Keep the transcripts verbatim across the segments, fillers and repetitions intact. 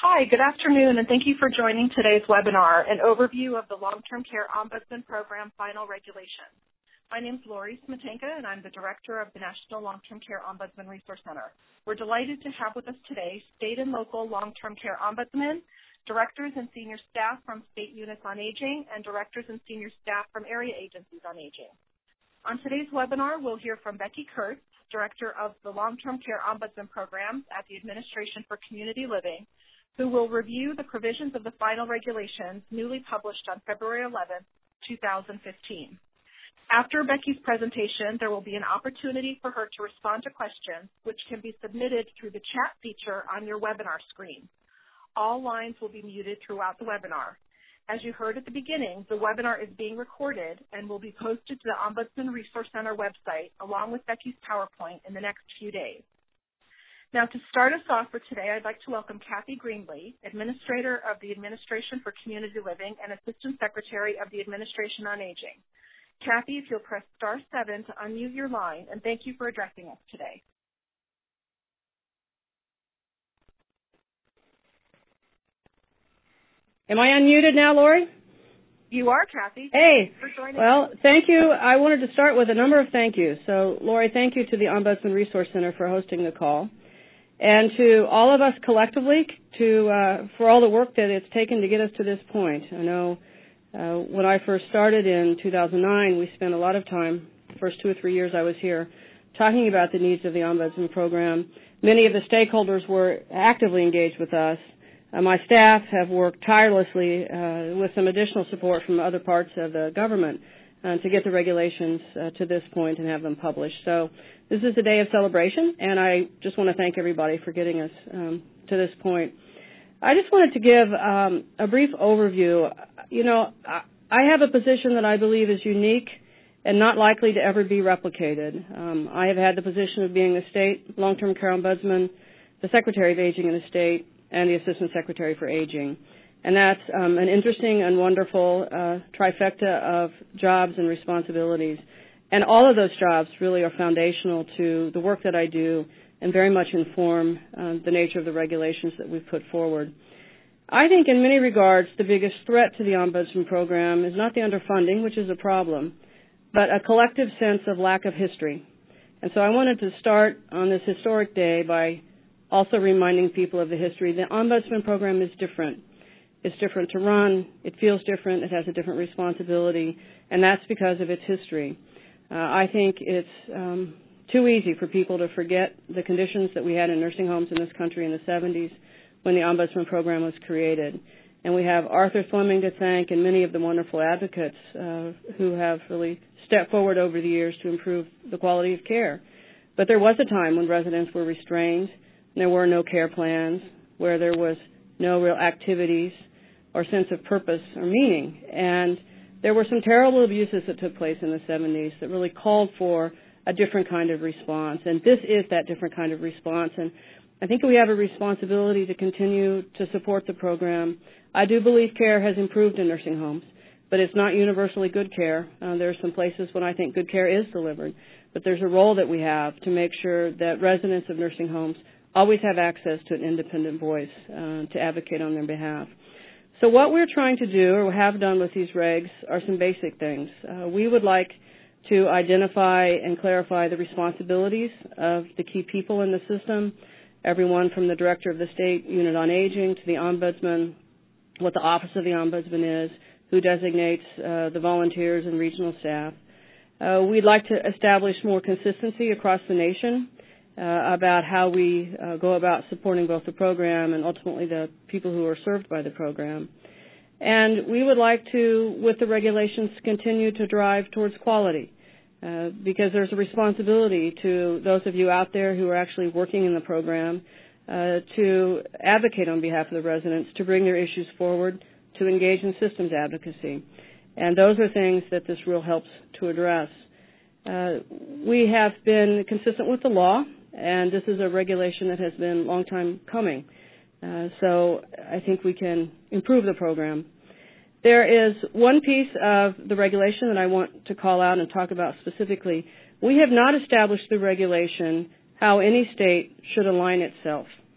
Hi, good afternoon, and thank you for joining today's webinar, an overview of the Long-Term Care Ombudsman Program Final Regulations. My name is Lori Smetanka, and I'm the Director of the National Long-Term Care Ombudsman Resource Center. We're delighted to have with us today state and local long-term care ombudsmen, directors and senior staff from state units on aging, and directors and senior staff from area agencies on aging. On today's webinar, we'll hear from Becky Kurtz, Director of the Long-Term Care Ombudsman Programs at the Administration for Community Living, who will review the provisions of the final regulations newly published on February eleventh, two thousand fifteen. After Becky's presentation, there will be an opportunity for her to respond to questions, which can be submitted through the chat feature on your webinar screen. All lines will be muted throughout the webinar. As you heard at the beginning, the webinar is being recorded and will be posted to the Ombudsman Resource Center website along with Becky's PowerPoint in the next few days. Now, to start us off for today, I'd like to welcome Kathy Greenlee, Administrator of the Administration for Community Living and Assistant Secretary of the Administration on Aging. Kathy, if you'll press star seven to unmute your line, and thank you for addressing us today. Am I unmuted now, Lori? You are, Kathy. Hey. Thanks for joining well, us. thank you. I wanted to start with a number of thank yous. So, Lori, thank you to the Ombudsman Resource Center for hosting the call. And to all of us collectively, to uh, for all the work that it's taken to get us to this point. I know uh, when I first started in two thousand nine, we spent a lot of time, the first two or three years I was here, talking about the needs of the Ombudsman program. Many of the stakeholders were actively engaged with us. Uh, my staff have worked tirelessly uh, with some additional support from other parts of the government uh, to get the regulations uh, to this point and have them published. So this is a day of celebration, and I just want to thank everybody for getting us um, to this point. I just wanted to give um, a brief overview. You know, I, I have a position that I believe is unique and not likely to ever be replicated. Um, I have had the position of being the state long-term care ombudsman, the Secretary of Aging in the state, and the Assistant Secretary for Aging. And that's um, an interesting and wonderful uh, trifecta of jobs and responsibilities. And all of those jobs really are foundational to the work that I do and very much inform uh, the nature of the regulations that we've put forward. I think in many regards the biggest threat to the Ombudsman program is not the underfunding, which is a problem, but a collective sense of lack of history. And so I wanted to start on this historic day by also reminding people of the history. The Ombudsman program is different. It's different to run. It feels different. It has a different responsibility, and that's because of its history. Uh, I think it's um, too easy for people to forget the conditions that we had in nursing homes in this country in the seventies when the Ombudsman program was created. And we have Arthur Fleming to thank and many of the wonderful advocates uh, who have really stepped forward over the years to improve the quality of care. But there was a time when residents were restrained, and there were no care plans, where there was no real activities or sense of purpose or meaning. And there were some terrible abuses that took place in the seventies that really called for a different kind of response. And this is that different kind of response. And I think we have a responsibility to continue to support the program. I do believe care has improved in nursing homes, but it's not universally good care. Uh, there are some places when I think good care is delivered. But there's a role that we have to make sure that residents of nursing homes always have access to an independent voice uh, to advocate on their behalf. So what we're trying to do, or have done with these regs, are some basic things. Uh, we would like to identify and clarify the responsibilities of the key people in the system, everyone from the Director of the State Unit on Aging to the Ombudsman, what the Office of the Ombudsman is, who designates uh, the volunteers and regional staff. Uh, we'd like to establish more consistency across the nation uh, about how we uh, go about supporting both the program and ultimately the people who are served by the program. And we would like to, with the regulations, continue to drive towards quality uh, because there's a responsibility to those of you out there who are actually working in the program uh, to advocate on behalf of the residents, to bring their issues forward, to engage in systems advocacy. And those are things that this rule helps to address. Uh, we have been consistent with the law, and this is a regulation that has been a long time coming. Uh, so I think we can improve the program. There is one piece of the regulation that I want to call out and talk about specifically. We have not established the regulation how any state should align itself.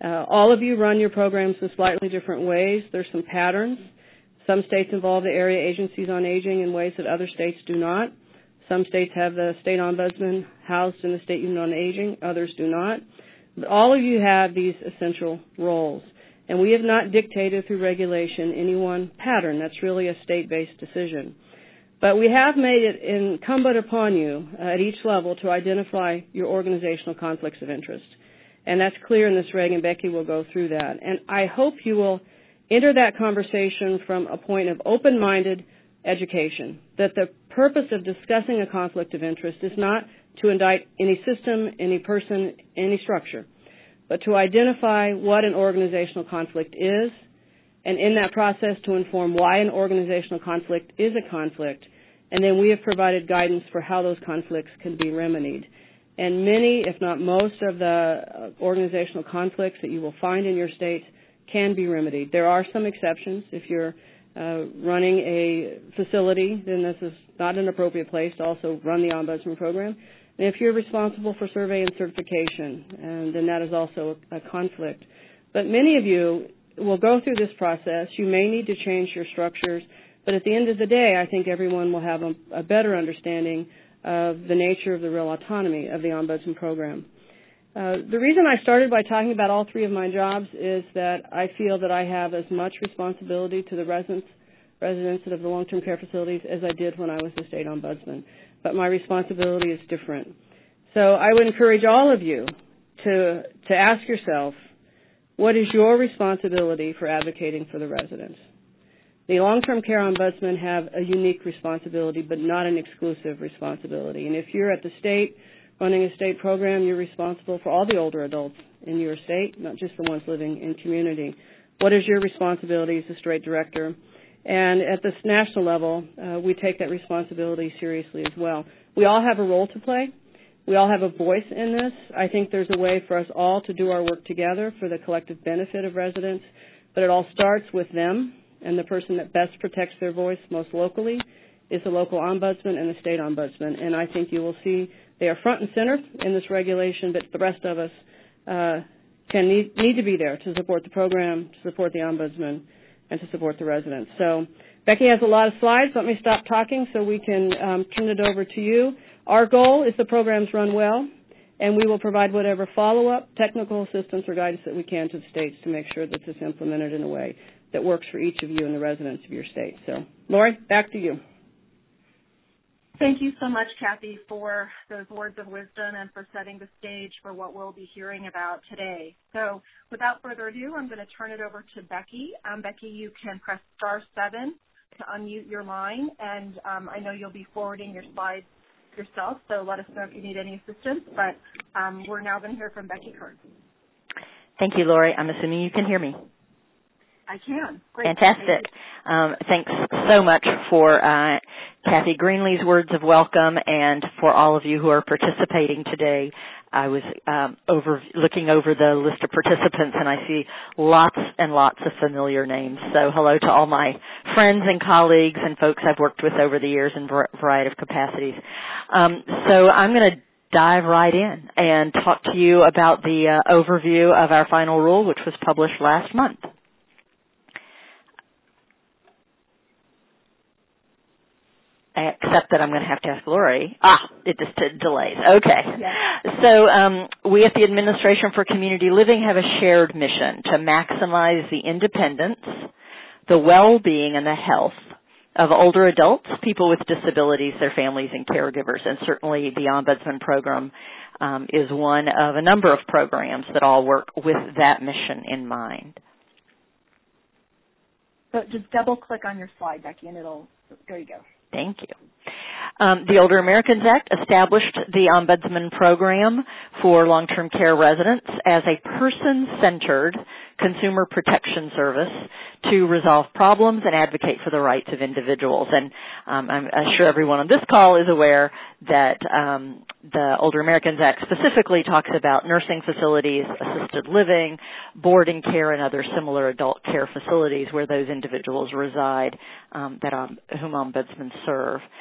Uh, all of you run your programs in slightly different ways. There's some patterns. Some states involve the area agencies on aging in ways that other states do not. Some states have the state ombudsman housed in the state unit on aging. Others do not. But all of you have these essential roles. And we have not dictated through regulation any one pattern. That's really a state-based decision. But we have made it incumbent upon you uh, at each level to identify your organizational conflicts of interest. And that's clear in this reg, and Becky will go through that. And I hope you will enter that conversation from a point of open-minded education, that the purpose of discussing a conflict of interest is not to indict any system, any person, any structure, but to identify what an organizational conflict is, and in that process to inform why an organizational conflict is a conflict, and then we have provided guidance for how those conflicts can be remedied. And many, if not most, of the organizational conflicts that you will find in your states can be remedied. There are some exceptions. If you're uh, running a facility, then this is not an appropriate place to also run the Ombudsman program. And if you're responsible for survey and certification, and then that is also a, a conflict. But many of you will go through this process. You may need to change your structures, but at the end of the day, I think everyone will have a, a better understanding of the nature of the real autonomy of the Ombudsman program. Uh, the reason I started by talking about all three of my jobs is that I feel that I have as much responsibility to the residents, residents of the long-term care facilities as I did when I was the state ombudsman. But my responsibility is different. So I would encourage all of you to, to ask yourself, what is your responsibility for advocating for the residents? The long-term care ombudsmen have a unique responsibility, but not an exclusive responsibility. And if you're at the state running a state program, you're responsible for all the older adults in your state, not just the ones living in community. What is your responsibility as a state director? And at this national level, uh, we take that responsibility seriously as well. We all have a role to play. We all have a voice in this. I think there's a way for us all to do our work together for the collective benefit of residents, but it all starts with them, and the person that best protects their voice most locally is the local ombudsman and the state ombudsman. And I think you will see they are front and center in this regulation, but the rest of us uh, can need, need to be there to support the program, to support the ombudsman, and to support the residents. So Becky has a lot of slides. Let me stop talking so we can um, turn it over to you. Our goal is the programs run well, and we will provide whatever follow-up, technical assistance, or guidance that we can to the states to make sure that this is implemented in a way that works for each of you and the residents of your state. So, Lori, back to you. Thank you so much, Kathy, for those words of wisdom and for setting the stage for what we'll be hearing about today. So without further ado, I'm going to turn it over to Becky. Um, Becky, you can press star seven to unmute your line, and um, I know you'll be forwarding your slides yourself, so let us know if you need any assistance. But um, we're now going to hear from Becky Kurtz. Thank you, Lori. I'm assuming you can hear me. I can. Great. Fantastic. Um, thanks so much for uh, Kathy Greenlee's words of welcome, and for all of you who are participating today. I was um, over looking over the list of participants, and I see lots and lots of familiar names. So hello to all my friends and colleagues and folks I've worked with over the years in a variety of capacities. Um, so I'm going to dive right in and talk to you about the uh, overview of our final rule, which was published last month. Except that I'm going to have to ask Lori. Ah, it just delays. Okay. Yes. So um, we at the Administration for Community Living have a shared mission to maximize the independence, the well-being, and the health of older adults, people with disabilities, their families, and caregivers. And certainly the Ombudsman program um, is one of a number of programs that all work with that mission in mind. So just double-click on your slide, Becky, and it'll, there you go. Thank you. Um, the Older Americans Act established the Ombudsman program for long-term care residents as a person-centered consumer protection service to resolve problems and advocate for the rights of individuals. And um, I'm sure everyone on this call is aware that um, the Older Americans Act specifically talks about nursing facilities, assisted living, boarding care, and other similar adult care facilities where those individuals reside um, that um, whom ombudsmen serve.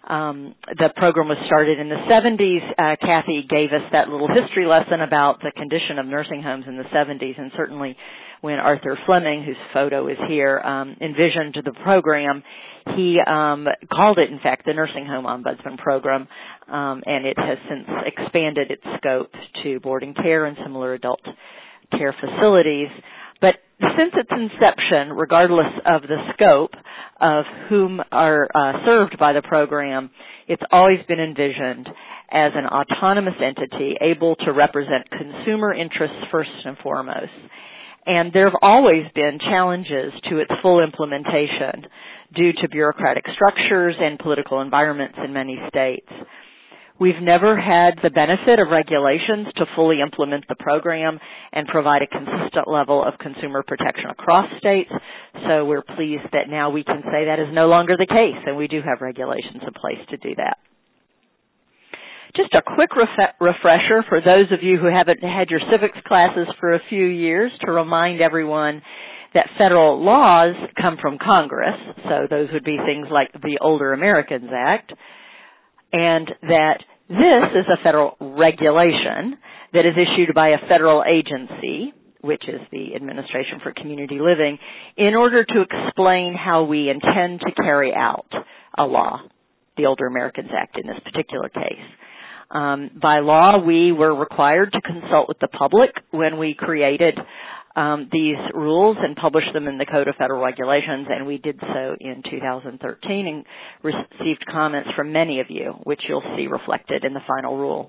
Um, the program was started in the seventies. Uh, Kathy gave us that little history lesson about the condition of nursing homes in the seventies, and certainly when Arthur Fleming, whose photo is here, um, envisioned the program, he um, called it, in fact, the Nursing Home Ombudsman Program, um, and it has since expanded its scope to boarding care and similar adult care facilities. But since its inception, regardless of the scope of whom are uh, served by the program, it's always been envisioned as an autonomous entity able to represent consumer interests first and foremost. And there have always been challenges to its full implementation due to bureaucratic structures and political environments in many states. We've never had the benefit of regulations to fully implement the program and provide a consistent level of consumer protection across states, so we're pleased that now we can say that is no longer the case, and we do have regulations in place to do that. Just a quick ref- refresher for those of you who haven't had your civics classes for a few years to remind everyone that federal laws come from Congress, so those would be things like the Older Americans Act, and that this is a federal regulation that is issued by a federal agency, which is the Administration for Community Living, in order to explain how we intend to carry out a law, the Older Americans Act in this particular case. Um, by law, we were required to consult with the public when we created um, these rules and published them in the Code of Federal Regulations, and we did so in two thousand thirteen and received comments from many of you, which you'll see reflected in the final rule.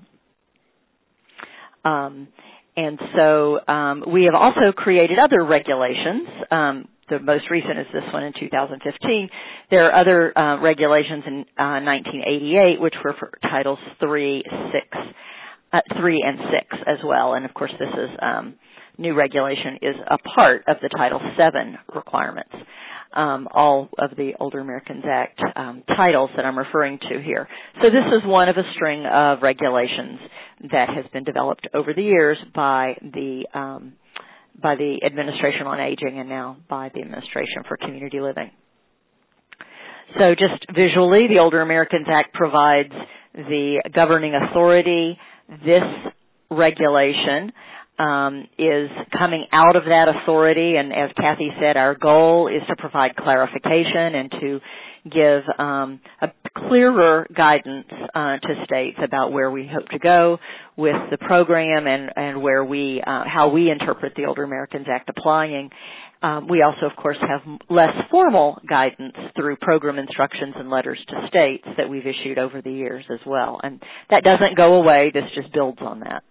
Um, and so um, we have also created other regulations. Um, the most recent is this one in two thousand fifteen. There are other uh, regulations in uh, nineteen eighty-eight, which were for Titles three, six, uh, three and six as well. And of course, this is um, new regulation is a part of the Title seven requirements. Um, all of the Older Americans Act um, titles that I'm referring to here. So this is one of a string of regulations that has been developed over the years by the um, by the Administration on Aging and now by the Administration for Community Living. So just visually, the Older Americans Act provides the governing authority. This regulation Um, is coming out of that authority, and as Kathy said, our goal is to provide clarification and to give um, a clearer guidance uh, to states about where we hope to go with the program and, and where we, uh, how we interpret the Older Americans Act applying. Um, we also, of course, have less formal guidance through program instructions and letters to states that we've issued over the years as well, and that doesn't go away. This just builds on that.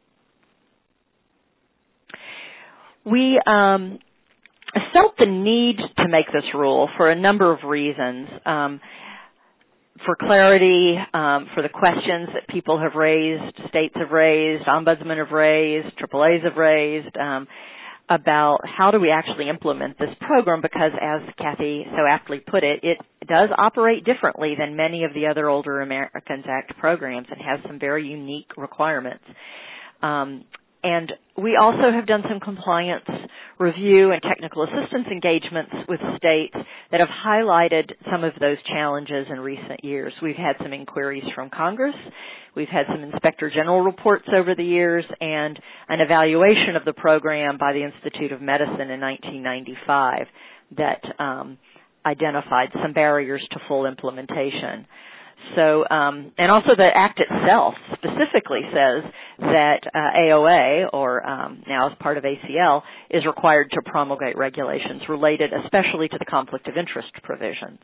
We um, felt the need to make this rule for a number of reasons. Um, for clarity, um, for the questions that people have raised, states have raised, ombudsmen have raised, triple A's have raised, um, about how do we actually implement this program, because as Kathy so aptly put it, it does operate differently than many of the other Older Americans Act programs and has some very unique requirements. Um, And we also have done some compliance review and technical assistance engagements with states that have highlighted some of those challenges in recent years. We've had some inquiries from Congress. We've had some Inspector General reports over the years and an evaluation of the program by the Institute of Medicine in nineteen ninety-five that um, identified some barriers to full implementation. So, um, and also the Act itself specifically says that uh, A O A, or um, now as part of A C L, is required to promulgate regulations related especially to the conflict of interest provisions.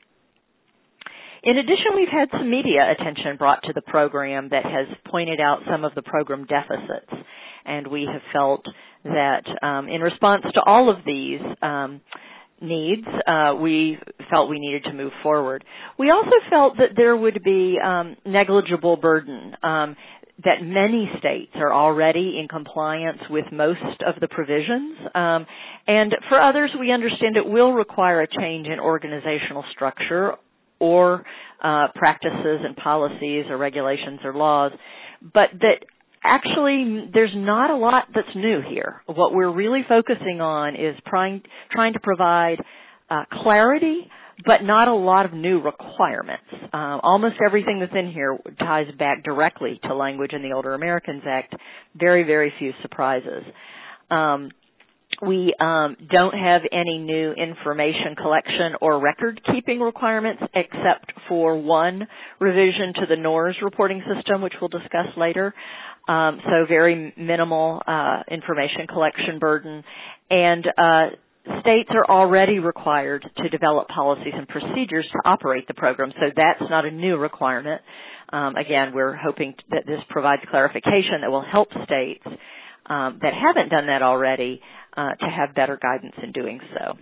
In addition, we've had some media attention brought to the program that has pointed out some of the program deficits, and we have felt that um, in response to all of these um, needs, uh, we felt we needed to move forward. We also felt that there would be um, negligible burden, um, that many states are already in compliance with most of the provisions, um, and for others we understand it will require a change in organizational structure or uh, practices and policies or regulations or laws, but that actually, there's not a lot that's new here. What we're really focusing on is trying, trying to provide uh, clarity, but not a lot of new requirements. Uh, almost everything that's in here ties back directly to language in the Older Americans Act. Very, very few surprises. Um, we um, don't have any new information collection or record-keeping requirements except for one revision to the N O R S reporting system, which we'll discuss later. Um, so very minimal uh, information collection burden. And uh, states are already required to develop policies and procedures to operate the program, so that's not a new requirement. Um, again, we're hoping that this provides clarification that will help states um, that haven't done that already uh, to have better guidance in doing so.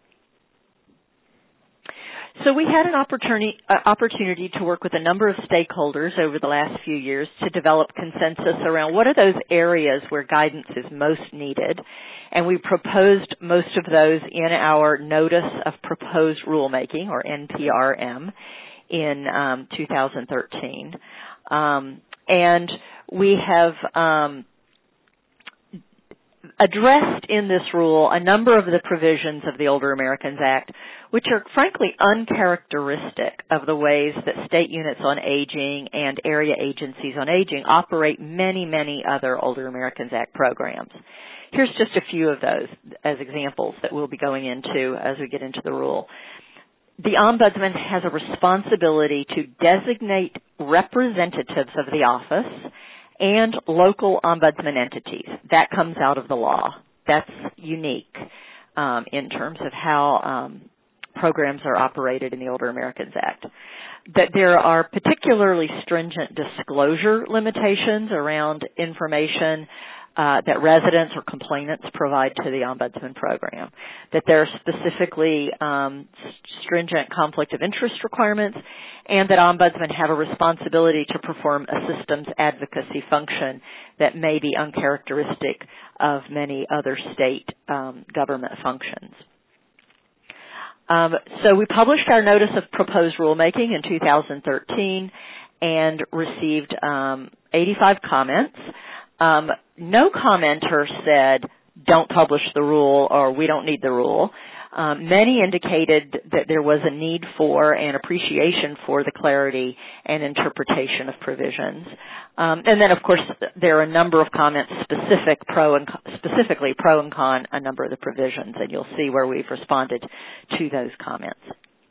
So we had an opportunity, uh, opportunity to work with a number of stakeholders over the last few years to develop consensus around what are those areas where guidance is most needed. And we proposed most of those in our Notice of Proposed Rulemaking, or N P R M, in um, two thousand thirteen. Um, and we have um, addressed in this rule a number of the provisions of the Older Americans Act, which are frankly uncharacteristic of the ways that state units on aging and area agencies on aging operate many, many other Older Americans Act programs. Here's just a few of those as examples that we'll be going into as we get into the rule. The Ombudsman has a responsibility to designate representatives of the office and local ombudsman entities. That comes out of the law. That's unique um, in terms of how um, programs are operated in the Older Americans Act. That there are particularly stringent disclosure limitations around information Uh, that residents or complainants provide to the Ombudsman program, that there are specifically um, stringent conflict of interest requirements, and that Ombudsmen have a responsibility to perform a systems advocacy function that may be uncharacteristic of many other state um, government functions. Um, so we published our Notice of Proposed Rulemaking in two thousand thirteen and received um, eighty-five comments. Um, no commenter said, don't publish the rule or we don't need the rule. Um, many indicated that there was a need for and appreciation for the clarity and interpretation of provisions. Um, and then, of course, there are a number of comments specific pro and specifically pro and con a number of the provisions, and you'll see where we've responded to those comments.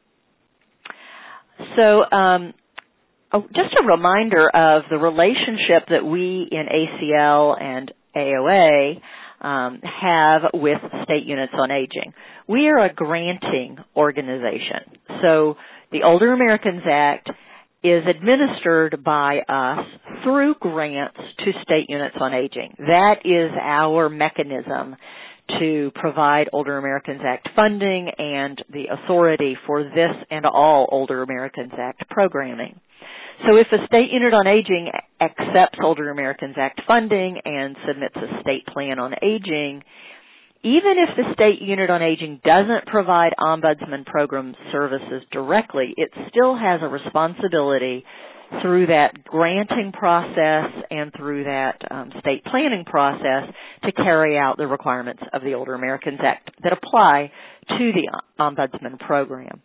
So, um, Oh, just a reminder of the relationship that we in A C L and A O A um, have with state units on aging. We are a granting organization. So the Older Americans Act is administered by us through grants to state units on aging. That is our mechanism to provide Older Americans Act funding and the authority for this and all Older Americans Act programming. So if a state unit on aging accepts Older Americans Act funding and submits a state plan on aging, even if the state unit on aging doesn't provide ombudsman program services directly, it still has a responsibility through that granting process and through that um, state planning process to carry out the requirements of the Older Americans Act that apply to the ombudsman program.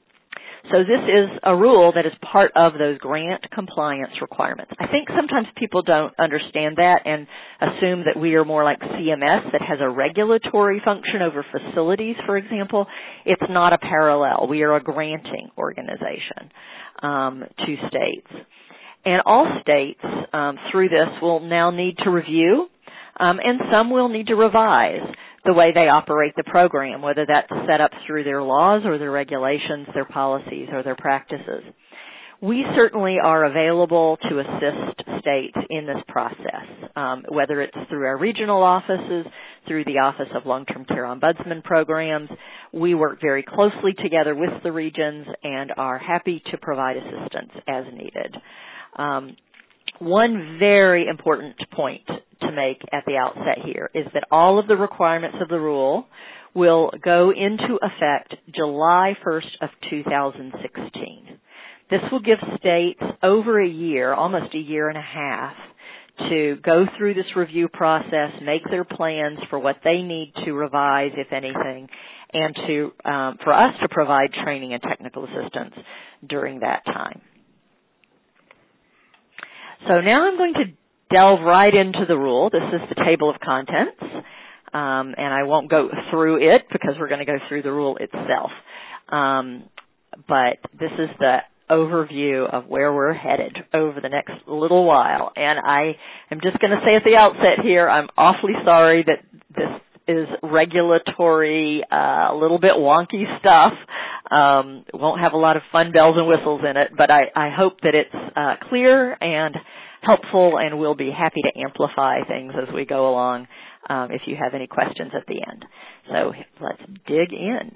So this is a rule that is part of those grant compliance requirements. I think sometimes people don't understand that and assume that we are more like C M S that has a regulatory function over facilities, for example. It's not a parallel. We are a granting organization um, to states. And all states um, through this will now need to review, um, and some will need to revise the way they operate the program, whether that's set up through their laws or their regulations, their policies, or their practices. We certainly are available to assist states in this process, um, whether it's through our regional offices, through the Office of Long-Term Care Ombudsman Programs. We work very closely together with the regions and are happy to provide assistance as needed. Um, One very important point to make at the outset here is that all of the requirements of the rule will go into effect July first of two thousand sixteen. This will give states over a year, almost a year and a half, to go through this review process, make their plans for what they need to revise, if anything, and to um, for us to provide training and technical assistance during that time. So now I'm going to delve right into the rule. This is the table of contents, um, and I won't go through it because we're going to go through the rule itself. Um, but this is the overview of where we're headed over the next little while. And I am just going to say at the outset here, I'm awfully sorry that this is regulatory, uh, a little bit wonky stuff. Um, won't have a lot of fun bells and whistles in it, but I, I hope that it's uh, clear and helpful, and we'll be happy to amplify things as we go along um, if you have any questions at the end. So let's dig in.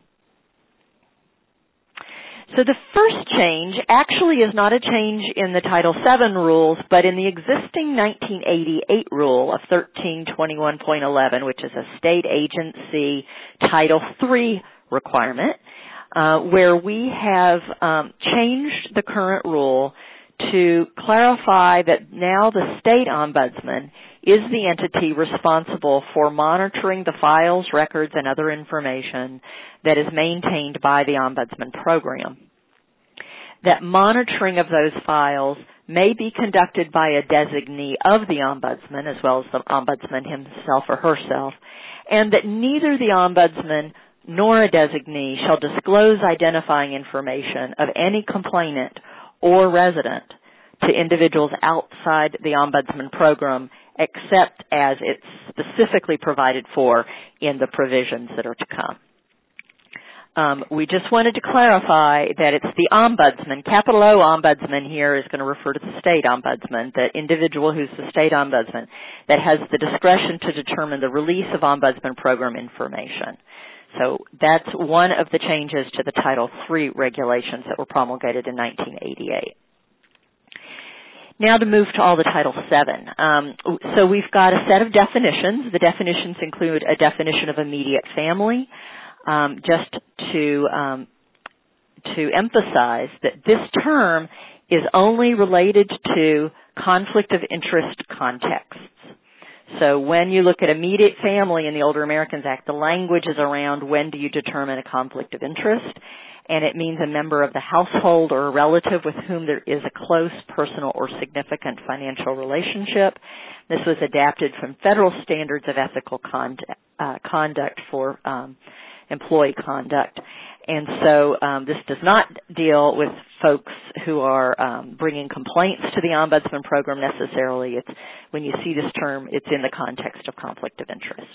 So the first change actually is not a change in the Title seven rules, but in the existing nineteen eighty-eight rule of thirteen twenty-one point eleven, which is a state agency Title three requirement, uh, where we have um, changed the current rule to clarify that now the state ombudsman is the entity responsible for monitoring the files, records, and other information that is maintained by the ombudsman program. That monitoring of those files may be conducted by a designee of the ombudsman as well as the ombudsman himself or herself, and that neither the ombudsman nor a designee shall disclose identifying information of any complainant or resident to individuals outside the ombudsman program except as it's specifically provided for in the provisions that are to come. Um, we just wanted to clarify that it's the ombudsman, capital O ombudsman here is going to refer to the state ombudsman, the individual who's the state ombudsman, that has the discretion to determine the release of ombudsman program information. So that's one of the changes to the Title three regulations that were promulgated in nineteen eighty-eight. Now to move to all the Title seven. Um, so we've got a set of definitions. The definitions include a definition of immediate family, um, just to um, to emphasize that this term is only related to conflict of interest contexts. So when you look at immediate family in the Older Americans Act, the language is around when do you determine a conflict of interest, and it means a member of the household or a relative with whom there is a close personal or significant financial relationship. This was adapted from federal standards of ethical conduct, uh, conduct for um, employee conduct. And so um, this does not deal with folks who are um, bringing complaints to the ombudsman program necessarily. It's when you see this term, it's in the context of conflict of interest.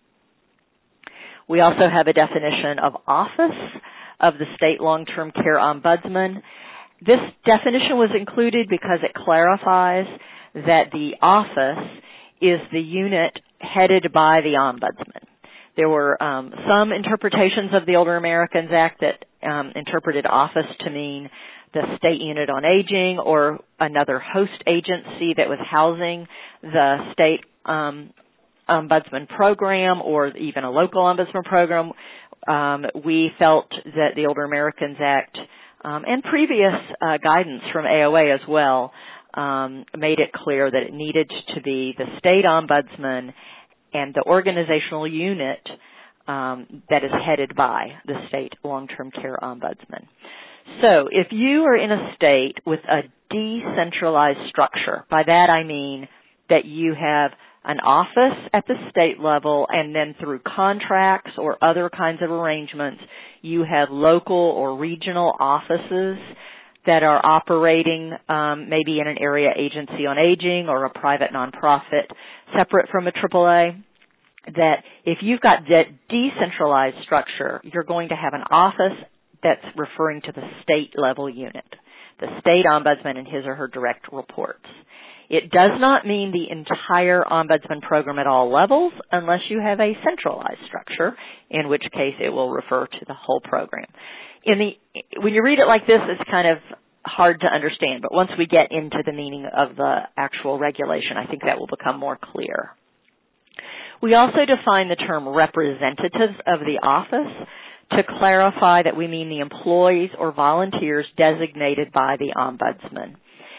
We also have a definition of office of the state long-term care ombudsman. This definition was included because it clarifies that the office is the unit headed by the ombudsman. There were um, some interpretations of the Older Americans Act that um, interpreted office to mean the state unit on aging or another host agency that was housing the state um, ombudsman program or even a local ombudsman program. Um, we felt that the Older Americans Act um, and previous uh, guidance from A O A as well um, made it clear that it needed to be the state ombudsman and the organizational unit um, that is headed by the state long-term care ombudsman. So if you are in a state with a decentralized structure, by that I mean that you have an office at the state level and then through contracts or other kinds of arrangements, you have local or regional offices that are operating um, maybe in an area agency on aging or a private nonprofit separate from a triple A, that if you've got that decentralized structure, you're going to have an office that's referring to the state level unit, the state ombudsman and his or her direct reports. It does not mean the entire ombudsman program at all levels unless you have a centralized structure, in which case it will refer to the whole program. In the, when you read it like this, it's kind of hard to understand, but once we get into the meaning of the actual regulation, I think that will become more clear. We also define the term representatives of the office to clarify that we mean the employees or volunteers designated by the ombudsman.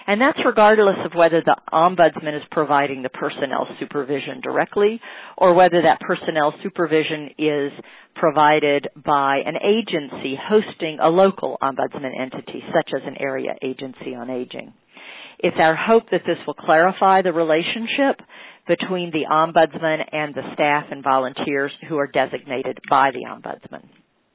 And that's regardless of whether the ombudsman is providing the personnel supervision directly or whether that personnel supervision is provided by an agency hosting a local ombudsman entity, such as an area agency on aging. It's our hope that this will clarify the relationship between the ombudsman and the staff and volunteers who are designated by the ombudsman.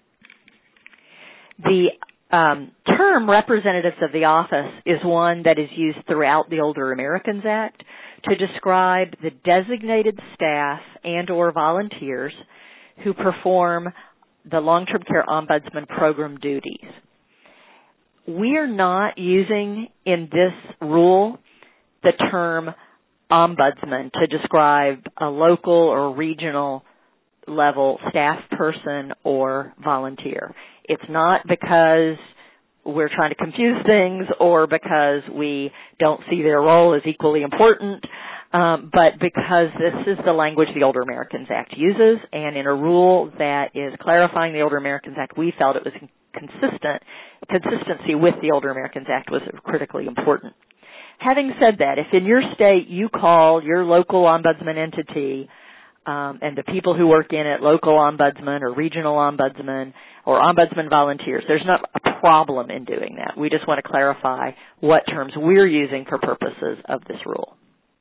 The um, term representatives of the office is one that is used throughout the Older Americans Act to describe the designated staff and or volunteers who perform the long-term care ombudsman program duties. We are not using in this rule the term ombudsman to describe a local or regional level staff person or volunteer. It's not because we're trying to confuse things or because we don't see their role as equally important, um, but because this is the language the Older Americans Act uses, and in a rule that is clarifying the Older Americans Act, we felt it was consistent. Consistency with the Older Americans Act was critically important. Having said that, if in your state you call your local ombudsman entity um, and the people who work in it local ombudsman or regional ombudsman or ombudsman volunteers, there's not a problem in doing that. We just want to clarify what terms we're using for purposes of this rule.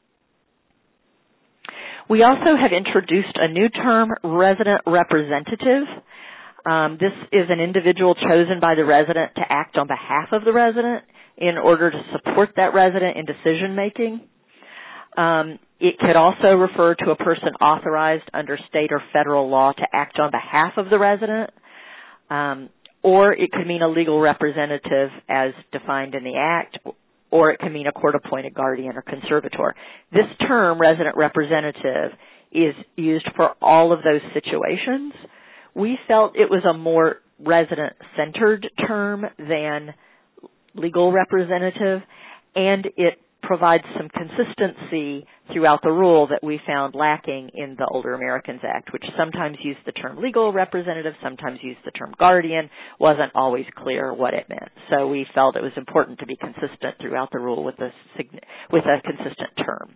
We also have introduced a new term, resident representative. Um, this is an individual chosen by the resident to act on behalf of the resident in order to support that resident in decision making. Um, it could also refer to a person authorized under state or federal law to act on behalf of the resident, um, or it could mean a legal representative as defined in the Act, or it can mean a court-appointed guardian or conservator. This term, resident representative, is used for all of those situations. We felt it was a more resident-centered term than legal representative, and it provides some consistency throughout the rule that we found lacking in the Older Americans Act, which sometimes used the term legal representative, sometimes used the term guardian, wasn't always clear what it meant. So we felt it was important to be consistent throughout the rule with a, with a consistent term.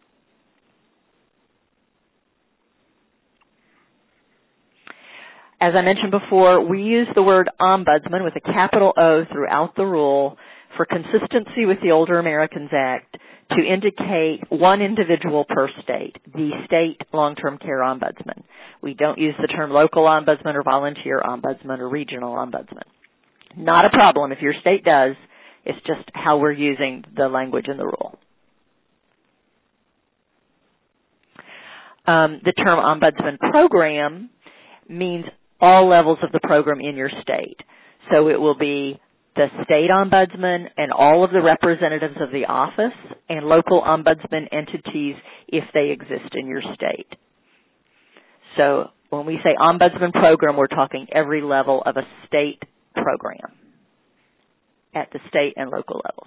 As I mentioned before, we use the word ombudsman with a capital O throughout the rule for consistency with the Older Americans Act to indicate one individual per state, the state long-term care ombudsman. We don't use the term local ombudsman or volunteer ombudsman or regional ombudsman. Not a problem if your state does. It's just how we're using the language in the rule. Um, the term ombudsman program means all levels of the program in your state. So it will be the state ombudsman and all of the representatives of the office and local ombudsman entities if they exist in your state. So when we say ombudsman program, we're talking every level of a state program at the state and local levels.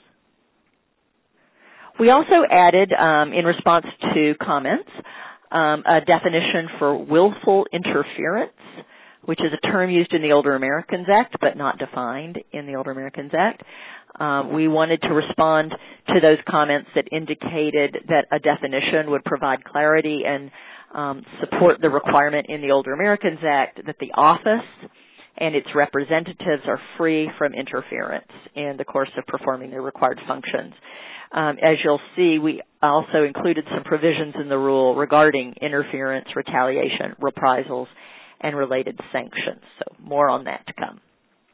We also added, um, in response to comments, um, a definition for willful interference, which is a term used in the Older Americans Act, but not defined in the Older Americans Act. Um, we wanted to respond to those comments that indicated that a definition would provide clarity and um, support the requirement in the Older Americans Act that the office and its representatives are free from interference in the course of performing their required functions. Um, as you'll see, we also included some provisions in the rule regarding interference, retaliation, reprisals, and related sanctions. So more on that to come.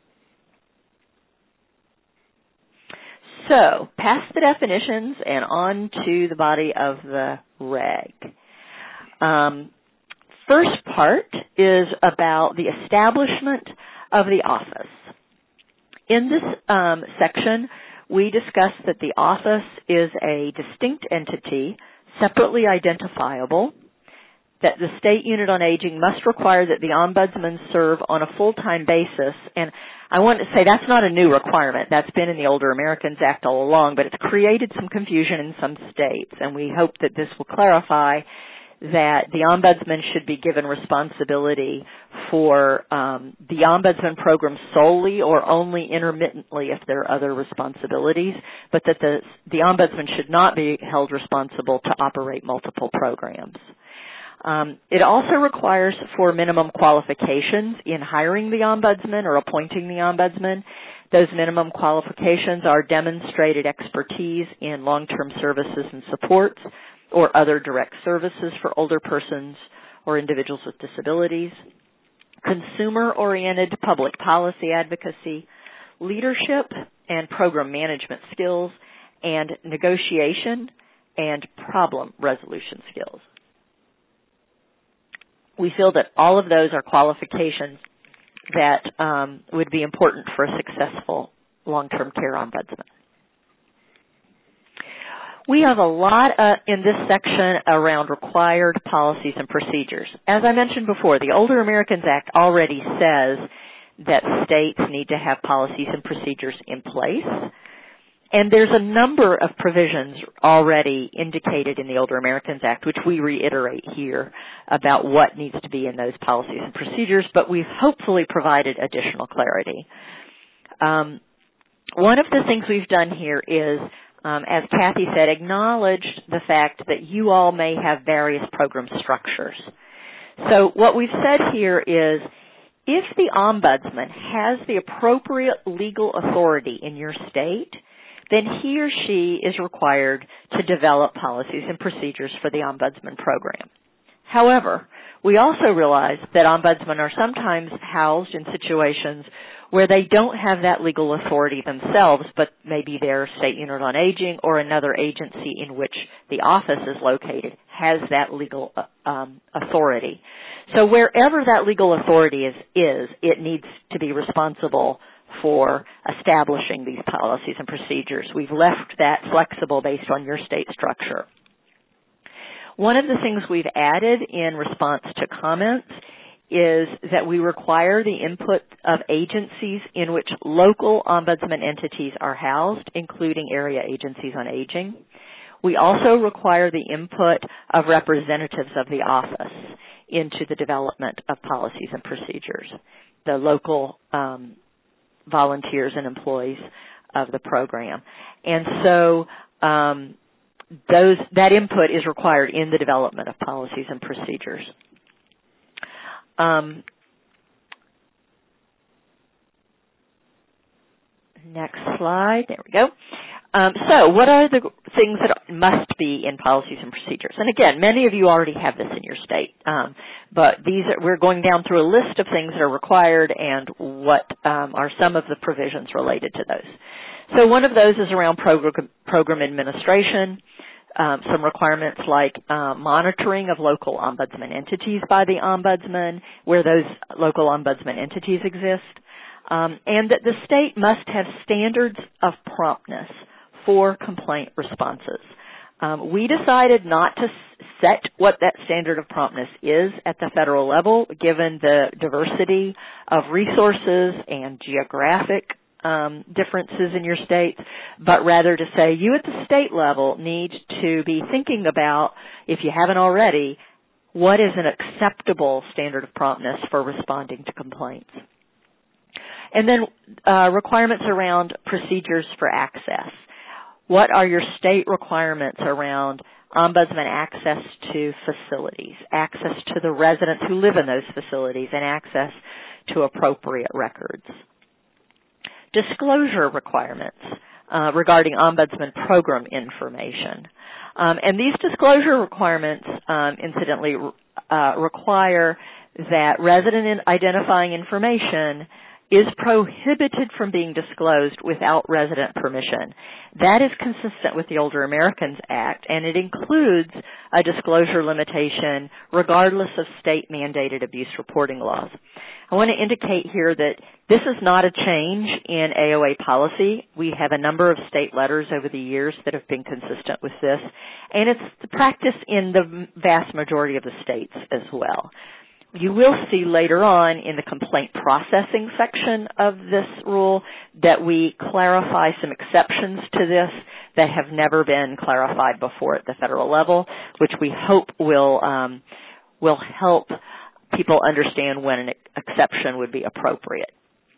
So past the definitions and on to the body of the reg. Um, first part is about the establishment of the office. In this um, section, we discussed that the office is a distinct entity, separately identifiable, that the State Unit on Aging must require that the ombudsman serve on a full-time basis. And I want to say that's not a new requirement. That's been in the Older Americans Act all along, but it's created some confusion in some states. And we hope that this will clarify that the ombudsman should be given responsibility for um, the Ombudsman program solely or only intermittently if there are other responsibilities, but that the, the Ombudsman should not be held responsible to operate multiple programs. Um, it also requires for minimum qualifications in hiring the Ombudsman or appointing the Ombudsman. Those minimum qualifications are demonstrated expertise in long-term services and supports or other direct services for older persons or individuals with disabilities, consumer-oriented public policy advocacy, leadership and program management skills, and negotiation and problem resolution skills. We feel that all of those are qualifications that um, would be important for a successful long-term care ombudsman. We have a lot uh, in this section around required policies and procedures. As I mentioned before, the Older Americans Act already says that states need to have policies and procedures in place. And there's a number of provisions already indicated in the Older Americans Act, which we reiterate here about what needs to be in those policies and procedures, but we've hopefully provided additional clarity. Um, one of the things we've done here is, um, as Kathy said, acknowledged the fact that you all may have various program structures. So what we've said here is, if the ombudsman has the appropriate legal authority in your state, then he or she is required to develop policies and procedures for the ombudsman program. However, we also realize that ombudsmen are sometimes housed in situations where they don't have that legal authority themselves, but maybe their state unit on aging or another agency in which the office is located has that legal um, authority. So wherever that legal authority is, is, it needs to be responsible for establishing these policies and procedures. We've left that flexible based on your state structure. One of the things we've added in response to comments is that we require the input of agencies in which local ombudsman entities are housed, including area agencies on aging. We also require the input of representatives of the office into the development of policies and procedures, the local um, volunteers and employees of the program. And so um, those that input is required in the development of policies and procedures. Um, next slide. There we go. Um, so what are the things that must be in policies and procedures? And again, many of you already have this in your state, um, but these are, we're going down through a list of things that are required and what um, are some of the provisions related to those. So one of those is around program, program administration, um, some requirements like uh, monitoring of local ombudsman entities by the ombudsman, where those local ombudsman entities exist, um, and that the state must have standards of promptness for complaint responses. Um, we decided not to set what that standard of promptness is at the federal level, given the diversity of resources and geographic um, differences in your states, but rather to say you at the state level need to be thinking about, if you haven't already, what is an acceptable standard of promptness for responding to complaints. And then uh, requirements around procedures for access. What are your state requirements around ombudsman access to facilities, access to the residents who live in those facilities, and access to appropriate records? Disclosure requirements uh, regarding ombudsman program information. Um, and these disclosure requirements, um, incidentally, uh, require that resident identifying information is prohibited from being disclosed without resident permission. That is consistent with the Older Americans Act, and it includes a disclosure limitation regardless of state-mandated abuse reporting laws. I want to indicate here that this is not a change in A O A policy. We have a number of state letters over the years that have been consistent with this, and it's the practice in the vast majority of the states as well. You will see later on in the complaint processing section of this rule that we clarify some exceptions to this that have never been clarified before at the federal level, which we hope will um, will help people understand when an exception would be appropriate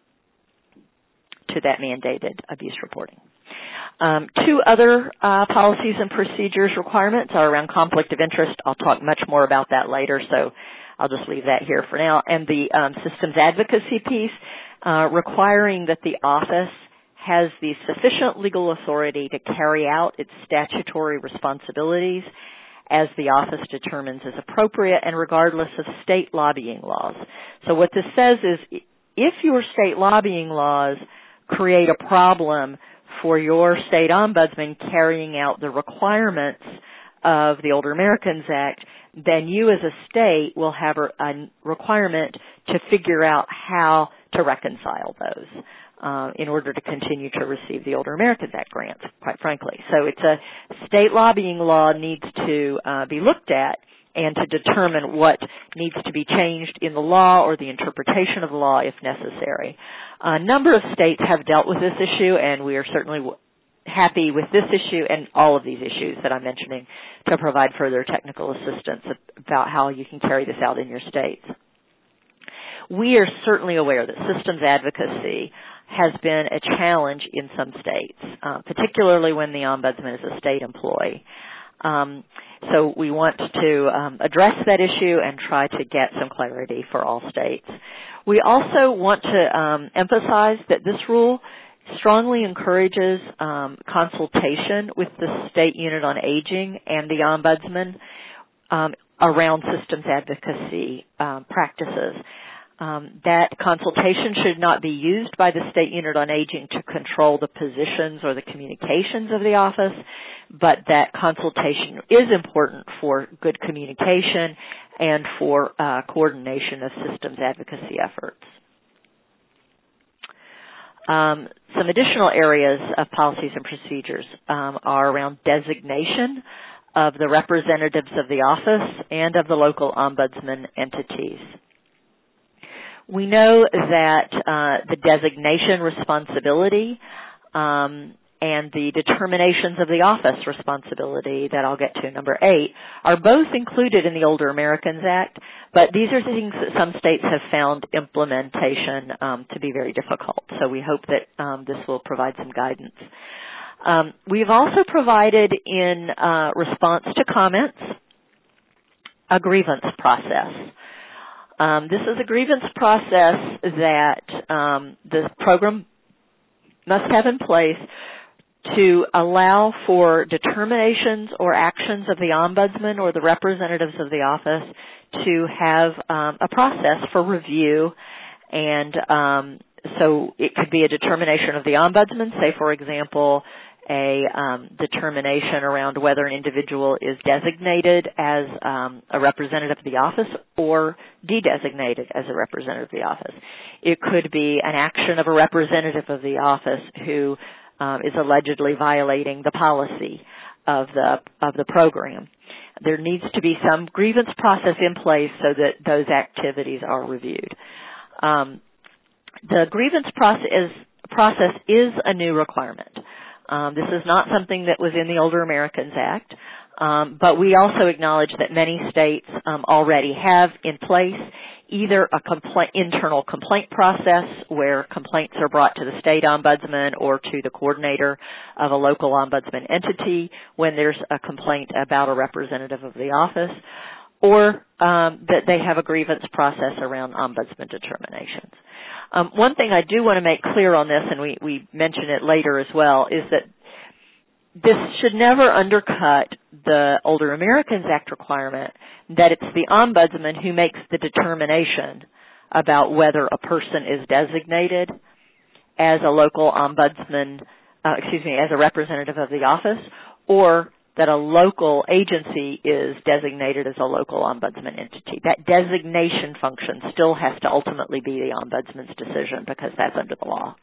to that mandated abuse reporting. Um, two other uh, policies and procedures requirements are around conflict of interest. I'll talk much more about that later, so I'll just leave that here for now. And the um, systems advocacy piece, uh, requiring that the office has the sufficient legal authority to carry out its statutory responsibilities as the office determines is appropriate and regardless of state lobbying laws. So what this says is if your state lobbying laws create a problem for your state ombudsman carrying out the requirements of the Older Americans Act, then you as a state will have a, a requirement to figure out how to reconcile those uh, in order to continue to receive the Older Americans Act grants, quite frankly. So it's a state lobbying law needs to uh, be looked at and to determine what needs to be changed in the law or the interpretation of the law if necessary. A number of states have dealt with this issue, and we are certainly w- happy with this issue and all of these issues that I'm mentioning to provide further technical assistance about how you can carry this out in your states. We are certainly aware that systems advocacy has been a challenge in some states, uh, particularly when the ombudsman is a state employee. Um, so we want to um, address that issue and try to get some clarity for all states. We also want to um, emphasize that this rule strongly encourages um, consultation with the State Unit on Aging and the Ombudsman um, around systems advocacy um, practices. Um, that consultation should not be used by the State Unit on Aging to control the positions or the communications of the office, but that consultation is important for good communication and for uh, coordination of systems advocacy efforts. Um, some additional areas of policies and procedures um, are around designation of the representatives of the office and of the local ombudsman entities. We know that uh, the designation responsibility um, and the determinations of the office responsibility that I'll get to, number eight, are both included in the Older Americans Act, but these are things that some states have found implementation um, to be very difficult. So we hope that um, this will provide some guidance. Um, we've also provided in uh, response to comments a grievance process. Um, this is a grievance process that um, the program must have in place to allow for determinations or actions of the ombudsman or the representatives of the office to have um, a process for review. And um, so it could be a determination of the ombudsman, say, for example, a um, determination around whether an individual is designated as um, a representative of the office or de-designated as a representative of the office. It could be an action of a representative of the office who um, is allegedly violating the policy of the of the program. There needs to be some grievance process in place so that those activities are reviewed. Um, the grievance process, process is a new requirement. Um, this is not something that was in the Older Americans Act, um, but we also acknowledge that many states um, already have in place either a compla- internal complaint process where complaints are brought to the state ombudsman or to the coordinator of a local ombudsman entity when there's a complaint about a representative of the office, or um, that they have a grievance process around ombudsman determinations. Um, one thing I do want to make clear on this, and we, we mention it later as well, is that this should never undercut the Older Americans Act requirement that it's the ombudsman who makes the determination about whether a person is designated as a local ombudsman, uh, excuse me, as a representative of the office, or that a local agency is designated as a local ombudsman entity. That designation function still has to ultimately be the ombudsman's decision because that's under the law.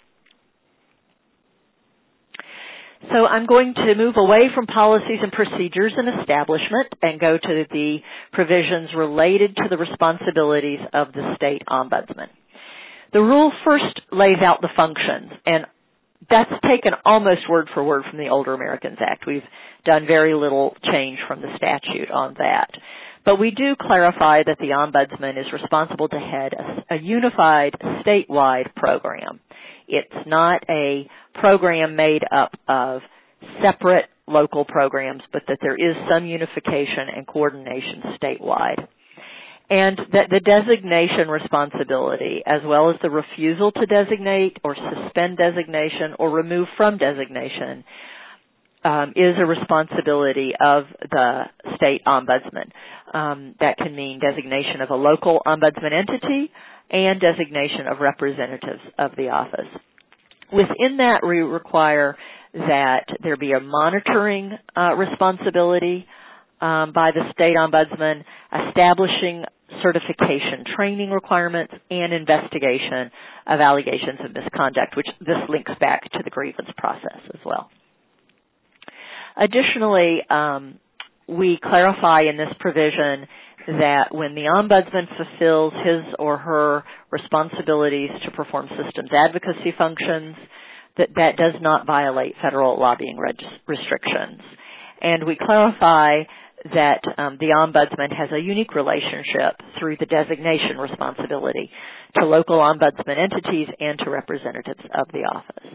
So I'm going to move away from policies and procedures and establishment and go to the provisions related to the responsibilities of the state ombudsman. The rule first lays out the functions, and that's taken almost word for word from the Older Americans Act. We've done very little change from the statute on that. But we do clarify that the Ombudsman is responsible to head a, a unified statewide program. It's not a program made up of separate local programs, but that there is some unification and coordination statewide. And that the designation responsibility, as well as the refusal to designate or suspend designation or remove from designation, um, is a responsibility of the state ombudsman. Um, that can mean designation of a local ombudsman entity and designation of representatives of the office. Within that, we require that there be a monitoring uh, responsibility um, by the state ombudsman, establishing certification training requirements, and investigation of allegations of misconduct, which this links back to the grievance process as well. Additionally, um, we clarify in this provision that when the ombudsman fulfills his or her responsibilities to perform systems advocacy functions, that that does not violate federal lobbying reg- restrictions. And we clarify that um, the ombudsman has a unique relationship through the designation responsibility to local ombudsman entities and to representatives of the office.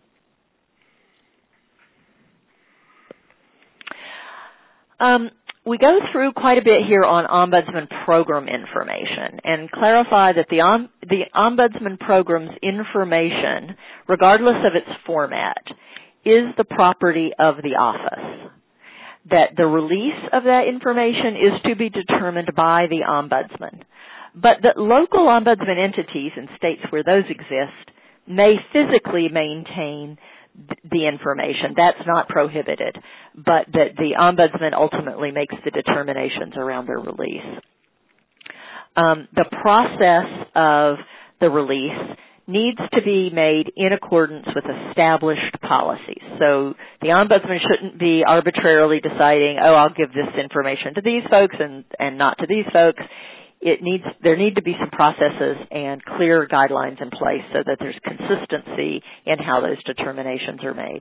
Um, we go through quite a bit here on ombudsman program information and clarify that the, om- the ombudsman program's information, regardless of its format, is the property of the office. That the release of that information is to be determined by the ombudsman, but that local ombudsman entities in states where those exist may physically maintain the information. That's not prohibited, but that the ombudsman ultimately makes the determinations around their release. Um, the process of the release needs to be made in accordance with established policies. So the ombudsman shouldn't be arbitrarily deciding, oh, I'll give this information to these folks and, and not to these folks. It needs, there need to be some processes and clear guidelines in place so that there's consistency in how those determinations are made.